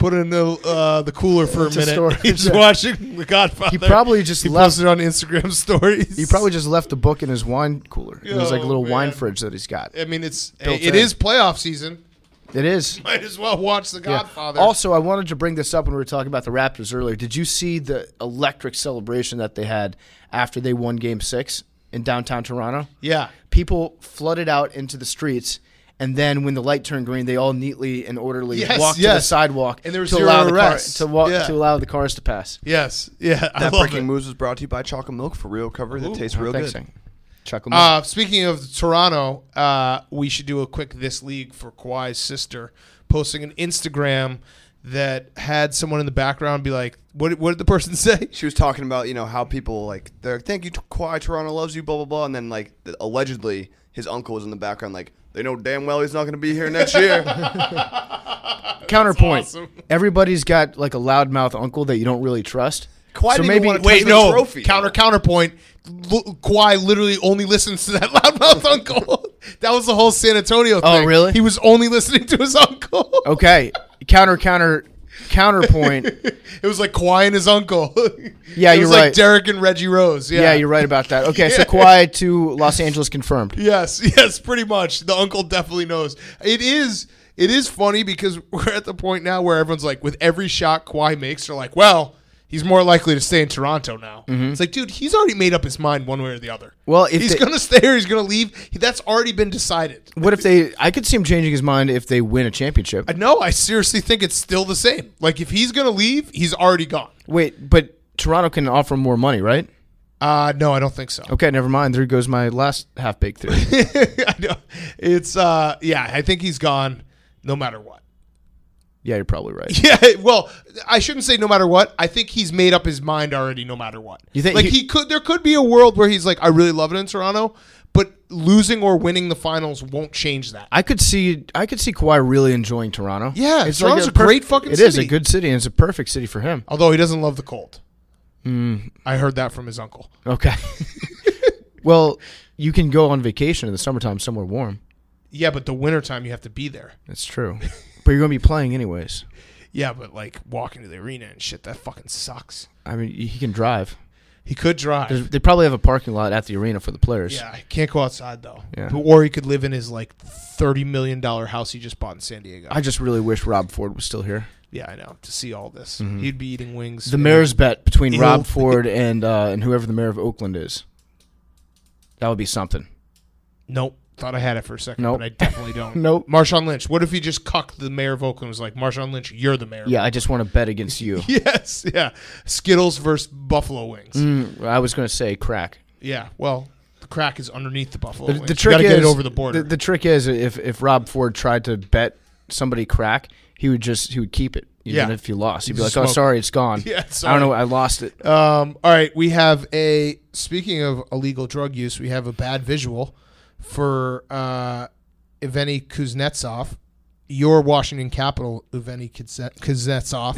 the cooler for a minute. Storage. He's watching The Godfather. He probably just left posted on Instagram stories. He probably just left the book in his wine cooler. It was like a little wine fridge that he's got. I mean, it is playoff season. It is. Might as well watch The Godfather. Yeah. Also, I wanted to bring this up when we were talking about the Raptors earlier. Did you see the electric celebration that they had after they won Game 6 in downtown Toronto? Yeah. People flooded out into the streets, and then when the light turned green, they all neatly and orderly walked to the sidewalk and there was to allow the cars to pass. Yes. Yeah. That breaking news was brought to you by Chocolate Milk for real recovery that tastes real good. Speaking of Toronto, we should do a quick This League for Kawhi's sister posting an Instagram that had someone in the background be like, what did the person say? She was talking about, how people they're like, thank you, Kawhi, Toronto loves you, blah, blah, blah. And then allegedly his uncle was in the background like, they know damn well he's not going to be here next year. Counterpoint. Awesome. Everybody's got like a loudmouth uncle that you don't really trust. Kawhi didn't even want to touch the trophy. Counterpoint. Kawhi literally only listens to that loudmouth uncle. That was the whole San Antonio thing. Oh, really? He was only listening to his uncle. Okay. Counterpoint. It was like Kawhi and his uncle. Yeah, you're right. Like Derek and Reggie Rose. Yeah, you're right about that. Okay, so Kawhi to Los Angeles confirmed. Yes, pretty much. The uncle definitely knows. It is funny because we're at the point now where everyone's like, with every shot Kawhi makes, they're like, well, he's more likely to stay in Toronto now. Mm-hmm. It's like, dude, he's already made up his mind one way or the other. Well, if he's going to stay or he's going to leave, that's already been decided. What if I could see him changing his mind if they win a championship. No, I seriously think it's still the same. Like, if he's going to leave, he's already gone. Wait, but Toronto can offer more money, right? No, I don't think so. Okay, never mind. There goes my last half-baked theory. I know. It's, I think he's gone no matter what. Yeah, you're probably right. Yeah, well, I shouldn't say no matter what. I think he's made up his mind already no matter what. You think there could be a world where he's like, I really love it in Toronto, but losing or winning the finals won't change that. I could see Kawhi really enjoying Toronto. Yeah, Toronto's a great fucking city. It is a good city, and it's a perfect city for him. Although he doesn't love the cold. I heard that from his uncle. Okay. Well, you can go on vacation in the summertime somewhere warm. Yeah, but the wintertime you have to be there. That's true. But you're going to be playing anyways. Yeah, but like walking to the arena and shit, that fucking sucks. I mean, he can drive. He could drive. They probably have a parking lot at the arena for the players. Yeah, he can't go outside though. Yeah. Or he could live in his like $30 million house he just bought in San Diego. I just really wish Rob Ford was still here. Yeah, I know. To see all this, he'd be eating wings. The mayor's bet between Rob Ford and whoever the mayor of Oakland is. That would be something. Nope. Thought I had it for a second, Nope. but I definitely don't. Nope. Marshawn Lynch. What if he just cucked the mayor of Oakland and was like, Marshawn Lynch, you're the mayor. Yeah, I just want to bet against you. Yes, yeah. Skittles versus Buffalo Wings. I was going to say crack. Yeah, well, the crack is underneath the Buffalo Wings. The trick you is get it over the border. The trick is if Rob Ford tried to bet somebody crack, he would keep it. Even if he lost, he'd be like, "Oh, sorry, it's gone." Yeah, sorry. I don't know, I lost it. All right, we have speaking of illegal drug use, we have a bad visual for Evgeny Kuznetsov, your Washington Capital, Evgeny Kuznetsov.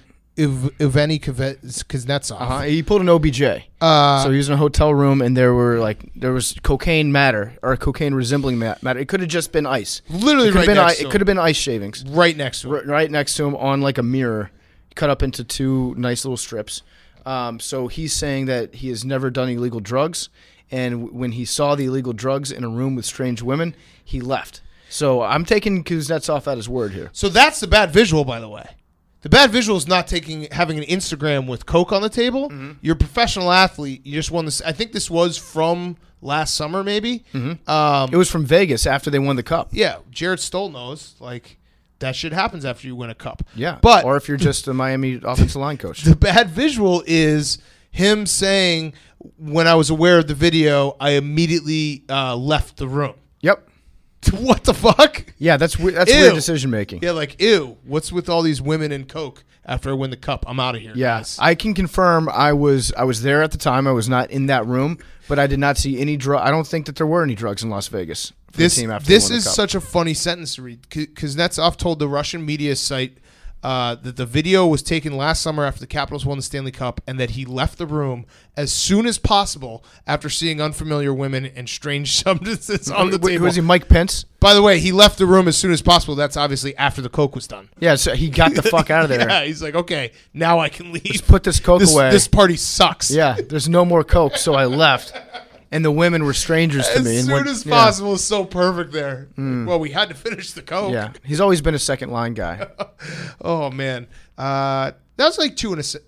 Evgeny Kuznetsov. He pulled an OBJ. So he was in a hotel room, and there was cocaine matter or cocaine resembling matter. It could have just been ice. Literally, it could have been ice shavings. Right next to him. Right next to him on like a mirror, cut up into two nice little strips. So he's saying that he has never done illegal drugs, and when he saw the illegal drugs in a room with strange women, he left. So I'm taking Kuznetsov at his word here. So that's the bad visual, by the way. The bad visual is not having an Instagram with Coke on the table. Mm-hmm. You're a professional athlete. You just won this. I think this was from last summer, maybe. Mm-hmm. It was from Vegas after they won the cup. Yeah, Jared Stoll knows. Like, that shit happens after you win a cup. Yeah, but or if you're just a Miami offensive line coach. The bad visual is him saying, "When I was aware of the video, I immediately left the room." Yep. What the fuck? Yeah, that's weird decision making. Yeah, like, ew, what's with all these women and coke after I win the cup? I'm out of here. Yeah, guys. I can confirm I was there at the time. I was not in that room, but I did not see any drug. I don't think that there were any drugs in Las Vegas for the team after this they won is the cup. such a funny sentence to read because Kuznetsov told the Russian media site that the video was taken last summer after the Capitals won the Stanley Cup and that he left the room as soon as possible after seeing unfamiliar women and strange substances on the table. Was he Mike Pence? By the way, he left the room as soon as possible. That's obviously after the coke was done. Yeah, so he got the fuck out of there. Yeah, he's like, okay, now I can leave. Let's put this coke away. This party sucks. Yeah, there's no more coke, so I left. And the women were strangers to me. As soon as possible is so perfect there. Well, we had to finish the coke. Yeah, he's always been a second line guy. Oh, man. That was like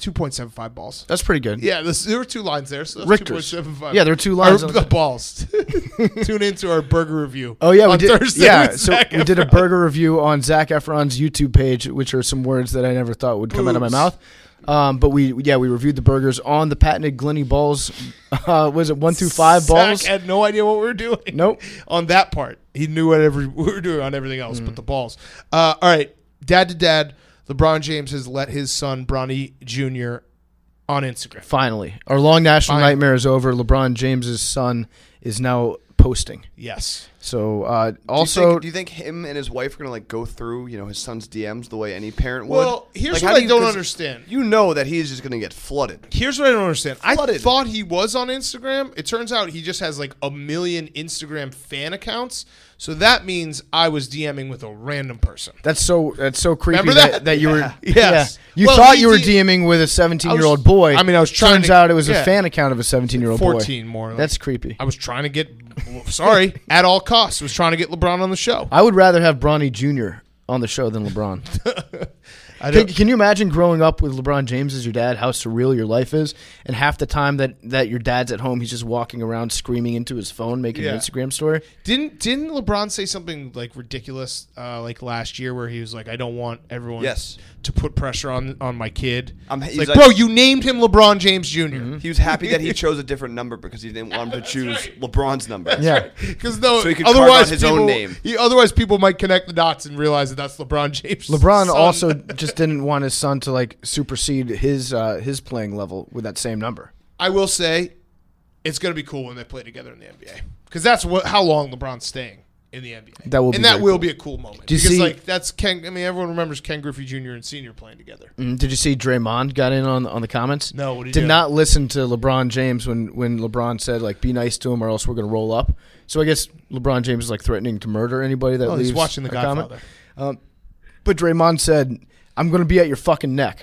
2.75 balls. That's pretty good. Yeah, there were 2 lines there. So Richter's. 2.75. Yeah, there were 2 lines. The balls. Tune into our burger review. Oh, yeah, we on did. Thursday Yeah, with so Zac we did a Efron. burger review on Zac Efron's YouTube page, which are some words that I never thought would come out of my mouth. But we reviewed the burgers on the patented Glenny Balls. Was it 1 through 5 balls? Zac had no idea what we were doing. Nope. On that part, he knew whatever we were doing on everything else, but the balls. All right, dad to dad. LeBron James has let his son Bronny Jr. on Instagram. Finally, our long national nightmare is over. LeBron James's son is now posting. Yes. So also, do you think him and his wife are gonna like go through his son's DMs the way any parent would? Well, here's Like, what how I do don't 'cause understand. You know that he's just gonna get flooded. Here's what I don't understand. I Flooded. thought he was on Instagram. It turns out he just has like 1 million Instagram fan accounts. So that means I was DMing with a random person. that's so creepy Remember that? that you were. Yes. You Well, thought he you were did- DMing with a 17-year-old boy. I mean, I was trying Turns to- out it was yeah. a fan account of a 17-year-old boy. 14 more. That's creepy. I was trying to get, sorry, at all costs, was trying to get LeBron on the show. I would rather have Bronny Jr. on the show than LeBron. I don't, Can you imagine growing up with LeBron James as your dad, how surreal your life is? And half the time that your dad's at home, he's just walking around screaming into his phone, making an Instagram story. didn't LeBron say something like ridiculous like last year where he was like, I don't want everyone to put pressure on my kid. He's like, bro, you named him LeBron James Jr. He was happy that he chose a different number because he didn't want him to choose LeBron's number. Yeah. Because So he could carve otherwise out his own name. Otherwise, people might connect the dots and realize that that's LeBron James. LeBron son. also just didn't want his son to like supersede his playing level with that same number. I will say, it's going to be cool when they play together in the NBA because that's how long LeBron's staying in the NBA. That will be and that very will cool. be a cool moment. Do you because see- like that's Ken? I mean, everyone remembers Ken Griffey Jr. and Senior playing together. Did you see Draymond got in on the comments? No, what did he Did do? not listen to LeBron James when LeBron said like be nice to him or else we're gonna roll up. So I guess LeBron James is like threatening to murder anybody that leaves. He's watching The a comment. Godfather. But Draymond said, "I'm gonna be at your fucking neck."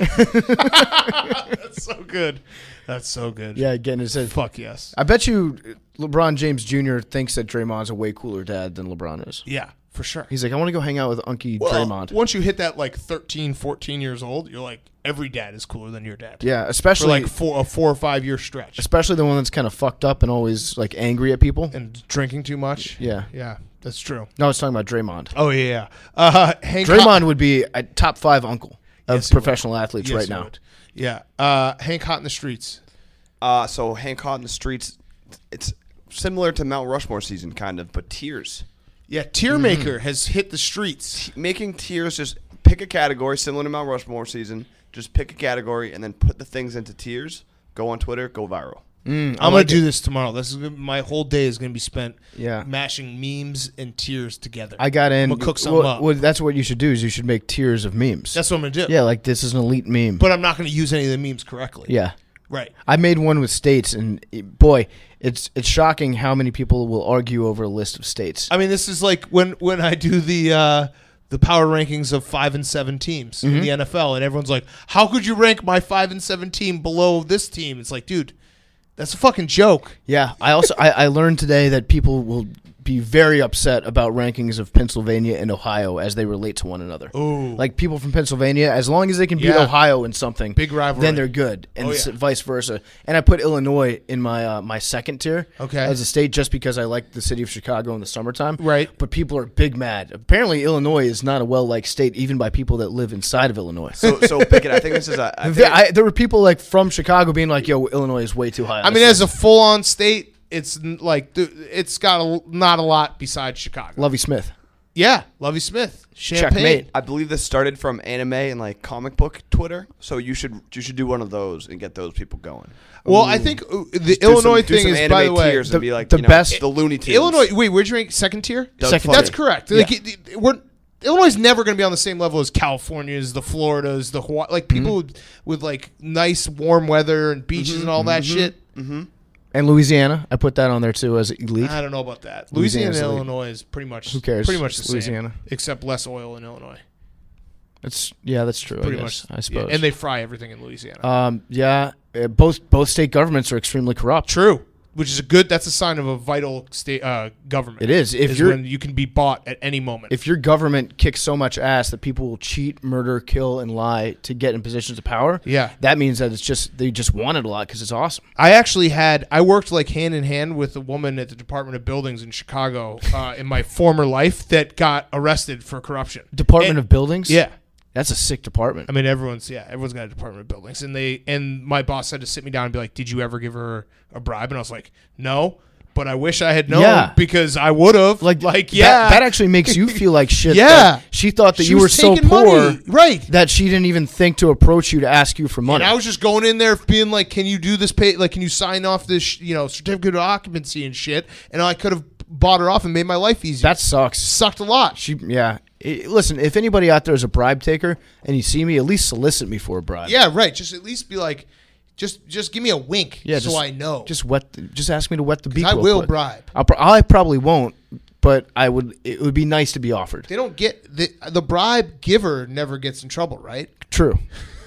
That's so good. That's so good. Yeah, getting his head. Fuck yes. I bet you LeBron James Jr. thinks that Draymond's a way cooler dad than LeBron is. Yeah, for sure. He's like, I want to go hang out with Unky Well, Draymond. once you hit that like 13, 14 years old, you're like, every dad is cooler than your dad. Yeah, For especially like a 4 or 5 year stretch. especially the one that's kind of fucked up and always like angry at people. And drinking too much. Yeah. Yeah, that's true. No, I was talking about Draymond. Oh, yeah. Hank Draymond would be a top 5 uncle of Yes, he would. professional athletes Yes, right he now. would. Yeah. Hank Hot in the Streets. So Hank Hot in the Streets, it's similar to Mount Rushmore season, kind of, but tiers. Yeah, Tier Maker has hit the streets. Making tiers, just pick a category, similar to Mount Rushmore season. Just pick a category and then put the things into tiers. Go on Twitter, go viral. I'm going to do this tomorrow. This is my whole day is going to be spent Yeah. mashing memes and tiers together. I got in. I'm going to cook something up. Well, that's what you should do. Is you should make tiers of memes. That's what I'm going to do. Yeah, like this is an elite meme. But I'm not going to use any of the memes correctly. Yeah. Right. I made one with states, and boy, it's shocking how many people will argue over a list of states. I mean, this is like when I do the power rankings of 5 and 7 teams in the NFL, and everyone's like, "How could you rank my 5 and 7 team below this team?" It's like, dude, that's a fucking joke. Yeah, I also I learned today that people will be very upset about rankings of Pennsylvania and Ohio as they relate to one another. Ooh. Like people from Pennsylvania, as long as they can beat Yeah. Ohio in something, Big rivalry. then they're good, and Oh, yeah. vice versa. And I put Illinois in my my second tier Okay. as a state just because I like the city of Chicago in the summertime. Right. But people are big mad. Apparently, Illinois is not a well-liked state even by people that live inside of Illinois. So Pickett, I think this is There were people like from Chicago being like, "Yo, Illinois is way too high." on I this mean, list." as a full-on state, it's like it's got not a lot besides Chicago. Lovey Smith. Yeah, Lovey Smith. Champagne. Checkmate. I believe this started from anime and like comic book Twitter. So you should do one of those and get those people going. Well, I think the Illinois thing is, by the way, the best. The Looney Tunes. Illinois. Wait, where'd you rank second tier? Second That's tier. correct. Yeah. Like, Illinois is never going to be on the same level as California's, the Floridas, the Hawaii, like people with like nice warm weather and beaches and all that shit. Mm-hmm. And Louisiana, I put that on there too as elite. I don't know about that. Louisiana and elite. Illinois is pretty much Who cares? Pretty much the Louisiana. same, except less oil in Illinois. That's true. Pretty I much, guess, I suppose. Yeah, and they fry everything in Louisiana. Both state governments are extremely corrupt. True, which is that's a sign of a vital state government. It is. When you can be bought at any moment. If your government kicks so much ass that people will cheat, murder, kill, and lie to get in positions of power, that means that they just want it a lot because it's awesome. I worked like hand in hand with a woman at the Department of Buildings in Chicago in my former life that got arrested for corruption. Department of Buildings? Yeah. That's a sick department. I mean, everyone's got a Department of Buildings, and my boss had to sit me down and be like, "Did you ever give her a bribe?" And I was like, "No, but I wish I had known because I would have." That actually makes you feel like shit. Yeah, that she thought that you were so poor, right? That she didn't even think to approach you to ask you for money. And I was just going in there being like, "Can you do this? Can you sign off this, certificate of occupancy and shit?" And I could have bought her off and made my life easier. That sucks. Sucked a lot. Listen, if anybody out there is a bribe taker and you see me, at least solicit me for a bribe. Yeah, right. Just at least be like, just give me a wink, so I know. Just ask me to wet the beak. I will bribe. I probably won't, but I would. It would be nice to be offered. They don't get the bribe giver never gets in trouble, right? True.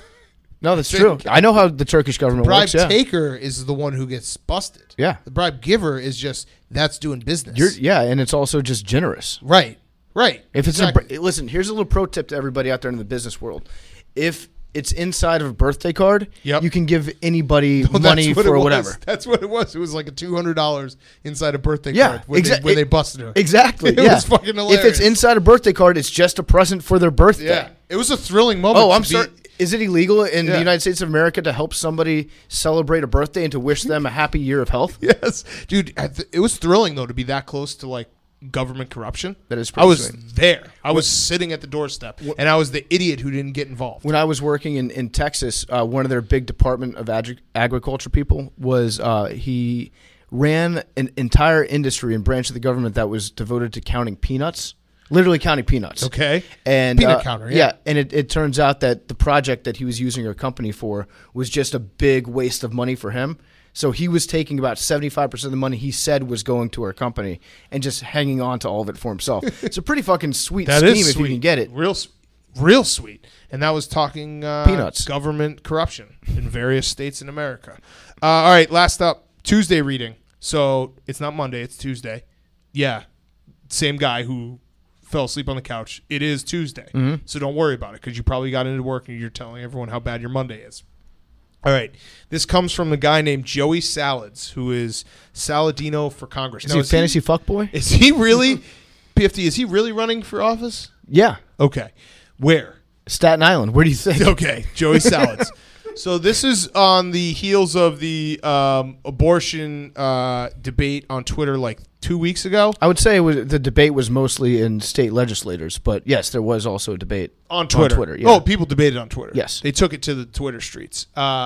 No, that's true. I know how the Turkish government works. Bribe taker is the one who gets busted. Yeah. The bribe giver is that's doing business. And it's also just generous. Right. Right. If it's listen, here's a little pro tip to everybody out there in the business world. If it's inside of a birthday card, you can give anybody money for whatever. That's what it was. It was like a $200 inside a birthday card when they busted her. Exactly. It was fucking hilarious. If it's inside a birthday card, it's just a present for their birthday. Yeah. It was a thrilling moment. Oh, I'm sorry. Is it illegal in the United States of America to help somebody celebrate a birthday and to wish them a happy year of health? Yes. Dude, it was thrilling, though, to be that close to, like, government corruption. That is pretty I was sweet. there. I was sitting at the doorstep, and I was the idiot who didn't get involved. When I was working in Texas, one of their big Department of Agriculture people was he ran an entire industry and branch of the government that was devoted to counting peanuts. Literally counting peanuts. Okay. And peanut counter, yeah. And it turns out that the project that he was using our company for was just a big waste of money for him. So he was taking about 75% of the money he said was going to our company and just hanging on to all of it for himself. It's a pretty fucking sweet scheme if you can get it. Real sweet. And that was talking peanuts. Government corruption in various states in America. All right, last up, Tuesday reading. So it's not Monday, it's Tuesday. Yeah, same guy who fell asleep on the couch. It is Tuesday. Mm-hmm. So don't worry about it because you probably got into work and you're telling everyone how bad your Monday is. All right. This comes from a guy named Joey Salads, who is Saladino for Congress. Is he a fantasy fuckboy? Is he really, PFT, is he really running for office? Yeah. Okay. Where? Staten Island. Where do you think? Okay. Joey Salads. So this is on the heels of the abortion debate on Twitter like 2 weeks ago. I would say the debate was mostly in state legislators, but yes, there was also a debate on Twitter. Yeah. Oh, people debated on Twitter. Yes. They took it to the Twitter streets.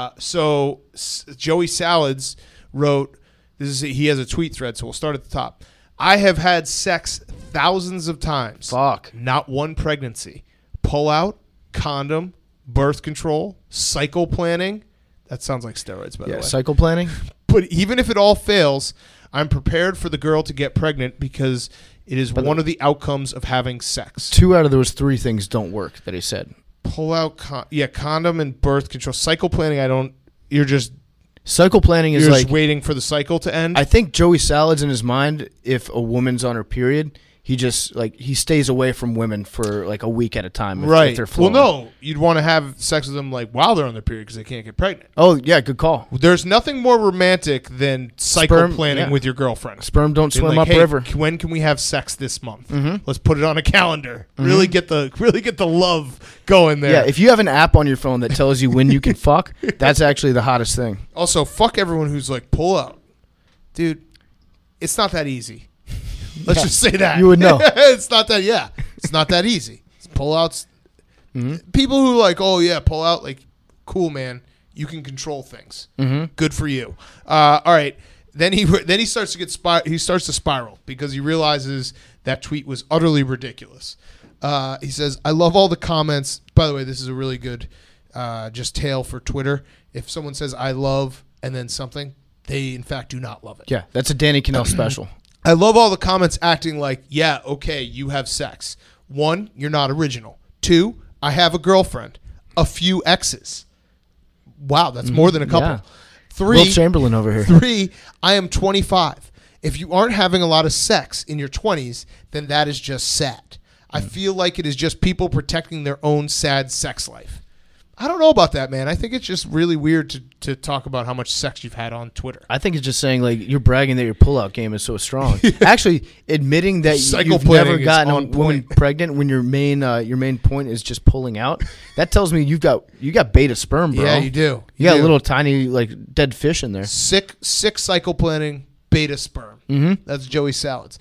So Joey Salads wrote, he has a tweet thread, so we'll start at the top. I have had sex thousands of times. Fuck. Not one pregnancy. Pull out, condom, birth control, cycle planning. That sounds like steroids, by the way. Cycle planning. But even if it all fails, I'm prepared for the girl to get pregnant because it is one of the outcomes of having sex. 2 out of those 3 things don't work that he said. Pull out, condom and birth control. Cycle planning, Cycle planning is you're like just waiting for the cycle to end. I think Joey Salads in his mind, if a woman's on her period, he just he stays away from women for like a week at a time. If they're flowing. Well, no, you'd want to have sex with them like while they're on their period because they can't get pregnant. Oh yeah, good call. There's nothing more romantic than cycle planning with your girlfriend. Sperm don't swim upriver. When can we have sex this month? Mm-hmm. Let's put it on a calendar. Mm-hmm. Really get the love going there. Yeah, if you have an app on your phone that tells you when you can fuck, that's actually the hottest thing. Also, fuck everyone who's like pull out, dude. it's not that easy. Let's just say that. You would know. It's not that. Yeah, it's not that easy. Pullouts. People who like, oh yeah, pull out. Like, cool, man. You can control things. Good for you. All right. Then he starts to he starts to spiral because he realizes that tweet was utterly ridiculous. He says, "I love all the comments." By the way, this is a really good just tale for Twitter. If someone says "I love" and then something, they in fact do not love it. Yeah, that's a Danny Kanell special. I love all the comments acting like, yeah, okay, you have sex. 1, you're not original. 2, I have a girlfriend. A few exes. Wow, that's more than a couple. Yeah. 3, Will Chamberlain over here. 3, I am 25. If you aren't having a lot of sex in your 20s, then that is just sad. I feel like it is just people protecting their own sad sex life. I don't know about that, man. I think it's just really weird to talk about how much sex you've had on Twitter. I think it's just saying, like, you're bragging that your pullout game is so strong. Actually, admitting that Cycle you've planning never is gotten a on woman point. pregnant when your main point is just pulling out, that tells me you got beta sperm, bro. Yeah, you do. You got do. a little tiny, like, dead fish in there. Sick cycle planning, beta sperm. That's Joey Salads.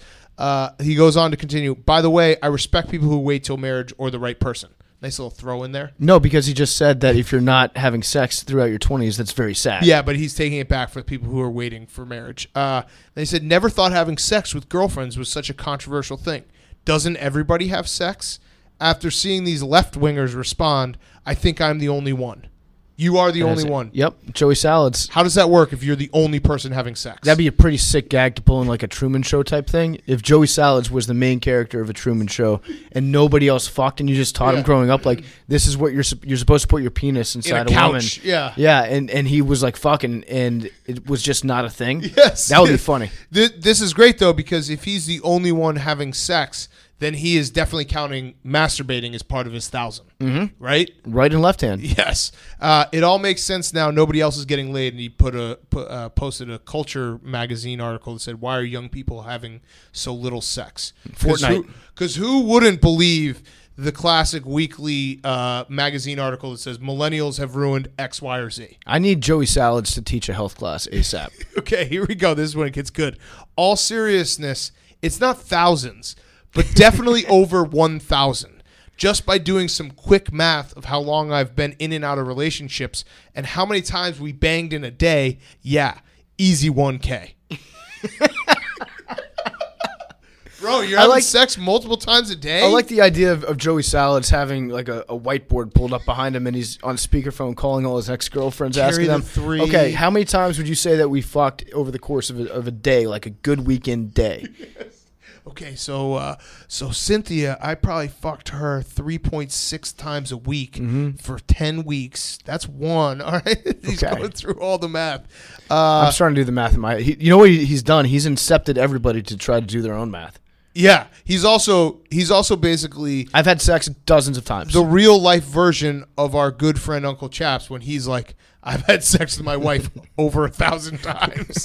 He goes on to continue. By the way, I respect people who wait till marriage or the right person. Nice little throw in there. No, because he just said that if you're not having sex throughout your 20s, that's very sad. Yeah, but he's taking it back for people who are waiting for marriage. They said, never thought having sex with girlfriends was such a controversial thing. Doesn't everybody have sex? After seeing these left-wingers respond, I think I'm the only one. You are the only one. Yep, Joey Salads. How does that work if you're the only person having sex? That'd be a pretty sick gag to pull in like a Truman Show type thing. If Joey Salads was the main character of a Truman Show and nobody else fucked, and you just taught him growing up, like, this is what you're supposed to put your penis inside in a woman. couch. Yeah. Yeah, and he was like fucking, and it was just not a thing. Yes. That would be funny. This is great, though, because if he's the only one having sex, then he is definitely counting masturbating as part of his 1,000. Right? Right and left hand. Yes. It all makes sense now. Nobody else is getting laid. And he posted a Culture magazine article that said, why are young people having so little sex? Fortnite. Because who wouldn't believe the classic weekly magazine article that says millennials have ruined X, Y, or Z? I need Joey Salads to teach a health class ASAP. Okay, here we go. This is when it gets good. All seriousness, it's not thousands, but definitely over 1,000. Just by doing some quick math of how long I've been in and out of relationships and how many times we banged in a day, yeah, easy 1K. Bro, you're having sex multiple times a day? I like the idea of Joey Salads having like a whiteboard pulled up behind him and he's on speakerphone calling all his ex-girlfriends, asking them, okay, how many times would you say that we fucked over the course of a day, like a good weekend day? Okay, so Cynthia, I probably fucked her 3.6 times a week for 10 weeks. That's one. All right, he's going through all the math. I'm starting to do the math in my head. You know what he's done? He's incepted everybody to try to do their own math. Yeah, he's also basically I've had sex dozens of times. The real life version of our good friend Uncle Chaps when he's like, I've had sex with my wife over 1,000 times.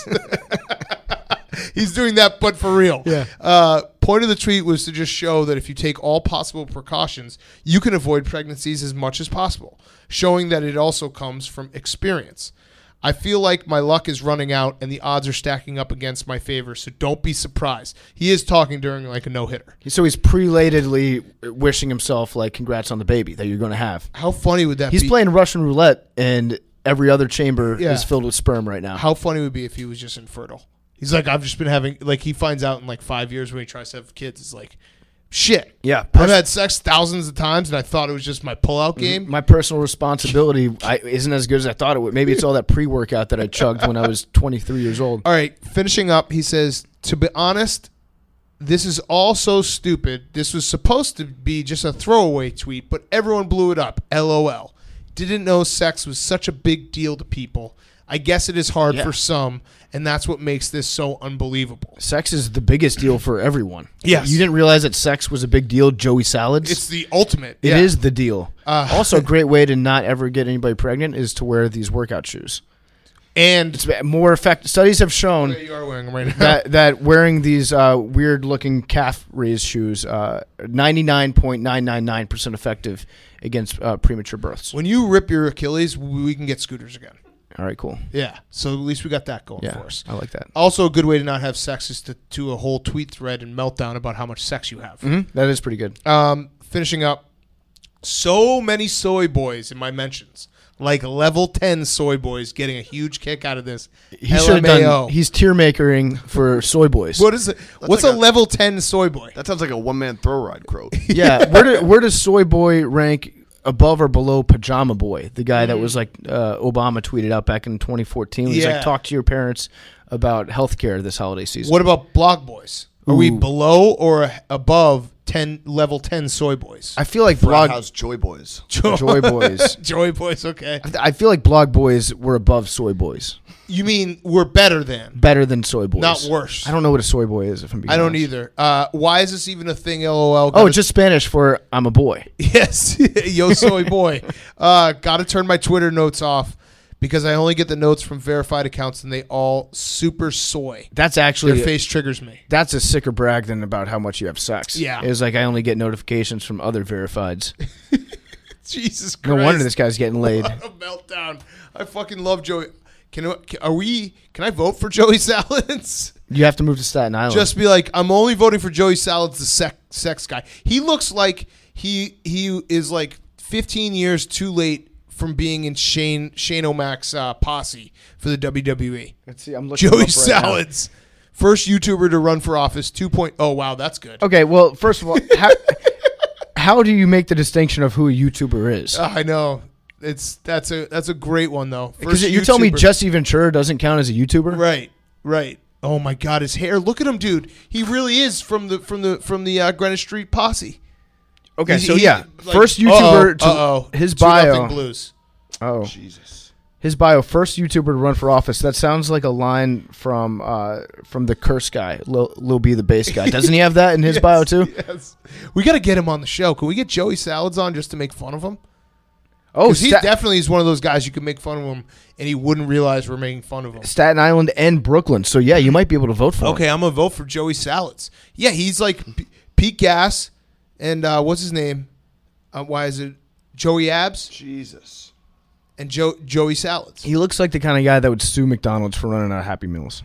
He's doing that, but for real. Yeah. Point of the tweet was to just show that if you take all possible precautions, you can avoid pregnancies as much as possible, showing that it also comes from experience. I feel like my luck is running out and the odds are stacking up against my favor, so don't be surprised. He is talking during like a no-hitter. So he's prelatedly wishing himself like congrats on the baby that you're going to have. How funny would that be? He's playing Russian roulette and every other chamber is filled with sperm right now. How funny would it be if he was just infertile? He's like, I've just been having, like, he finds out in like 5 years when he tries to have kids. It's like, shit. Yeah. I've had sex thousands of times, and I thought it was just my pullout game. My personal responsibility isn't as good as I thought it would. Maybe it's all that pre-workout that I chugged when I was 23 years old. All right, finishing up, he says, to be honest, this is all so stupid. This was supposed to be just a throwaway tweet, but everyone blew it up. LOL. Didn't know sex was such a big deal to people. I guess it is hard for some, and that's what makes this so unbelievable. Sex is the biggest deal for everyone. Yes. You didn't realize that sex was a big deal, Joey Salads? It's the ultimate. It is the deal. Also, a great way to not ever get anybody pregnant is to wear these workout shoes. And it's more effective. Studies have shown you are wearing them right now. that wearing these weird-looking calf-raised shoes, 99.999% effective against premature births. When you rip your Achilles, we can get scooters again. All right, cool. Yeah, so at least we got that going for us. I like that. Also, a good way to not have sex is to do a whole tweet thread and meltdown about how much sex you have. Mm-hmm. That is pretty good. Finishing up, so many soy boys in my mentions. Like level 10 soy boys getting a huge kick out of this. He should have done. He's tier makering for soy boys. What is it? What's like a level 10 soy boy? That sounds like a one-man throw ride quote. Yeah. Where does soy boy rank above or below pajama boy? The guy that was like Obama tweeted out back in 2014. He's like, talk to your parents about healthcare this holiday season. What about blog boys? Are we below or above level 10 soy boys? I feel like House Joy Boys. Joy boys. Joy boys, okay. I feel like blog boys were above soy boys. You mean we're better than? Better than soy boys. Not worse. I don't know what a soy boy is, if I'm being honest. I don't either. Why is this even a thing, LOL? Oh, it's just Spanish for I'm a boy. Yes. Yo soy boy. Got to turn my Twitter notes off because I only get the notes from verified accounts and they all super soy. That's actually... Their face triggers me. That's a sicker brag than about how much you have sex. Yeah. It's like I only get notifications from other verifieds. Jesus Christ. No wonder this guy's getting laid. What a meltdown. I fucking love Joey. Can I vote for Joey Salads? You have to move to Staten Island. Just be like, I'm only voting for Joey Salads, the sex guy. He looks like he is like 15 years too late from being in Shane O'Mac's posse for the WWE. Let's see. I'm looking. Joey Salads, first YouTuber to run for office. 2.0. Oh wow, that's good. Okay, well, first of all, how do you make the distinction of who a YouTuber is? I know. That's a great one though. Because you're telling me Jesse Ventura doesn't count as a YouTuber? Right. Oh my God, his hair! Look at him, dude. He really is from the Greenwich Street posse. Okay, first YouTuber to his bio. Blues. Oh Jesus. His bio, first YouTuber to run for office. That sounds like a line from the Curse guy, Lil B the bass guy. Doesn't he have that in his bio too? Yes. We got to get him on the show. Can we get Joey Salads on just to make fun of him? Oh, he definitely is one of those guys you can make fun of him and he wouldn't realize we're making fun of him. Staten Island and Brooklyn. So yeah, you might be able to vote for him. Okay, I'm gonna vote for Joey Salads. Yeah, he's like Pete Gas and what's his name? Why is it Joey Abs? Jesus. And Joey Salads. He looks like the kind of guy that would sue McDonald's for running out of Happy Meals.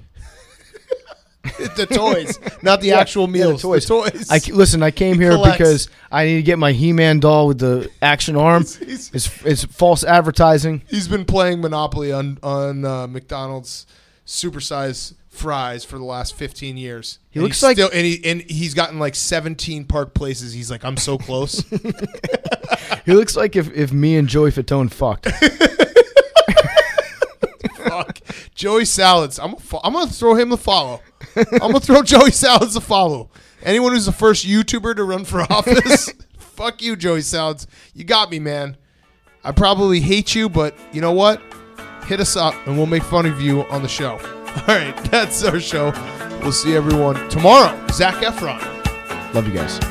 The toys, not the actual meals. The toys. I came here because I need to get my He-Man doll with the action arm. It's false advertising. He's been playing Monopoly on McDonald's supersize fries for the last 15 years. He looks like he's gotten like 17 Park Places. He's like, I'm so close. He looks like if me and Joey Fatone fucked. Fuck. Joey Salads. I'm gonna throw him the follow. I'm gonna throw Joey Salads a follow. Anyone who's the first YouTuber to run for office, fuck you, Joey Salads. You got me, man. I probably hate you, but you know what? Hit us up and we'll make fun of you on the show. All right, that's our show. We'll see everyone tomorrow. Zac Efron. Love you guys.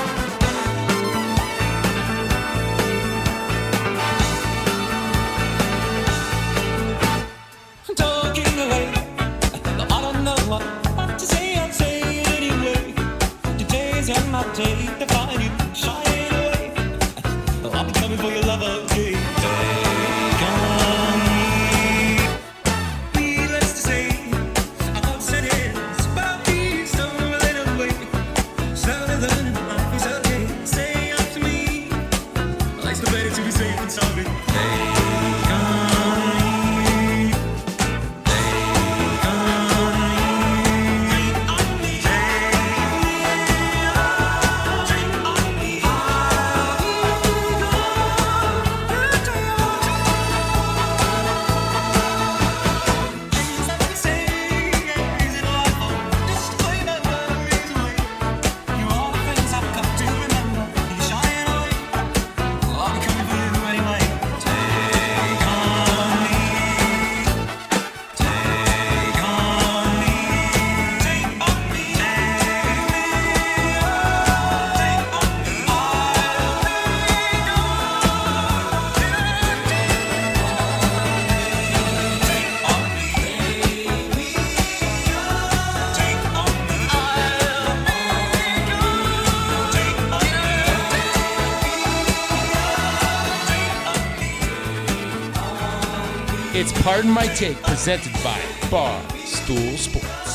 Take the fire, you shine away. I'll be coming for your love again. Take on me. Needless to say, I thought said it, but please don't let it away. Slower than life is okay. Say up to me. Life's the better to be safe and sorry. Take on me. Take on me. It's Pardon My Take, presented by Barstool Sports.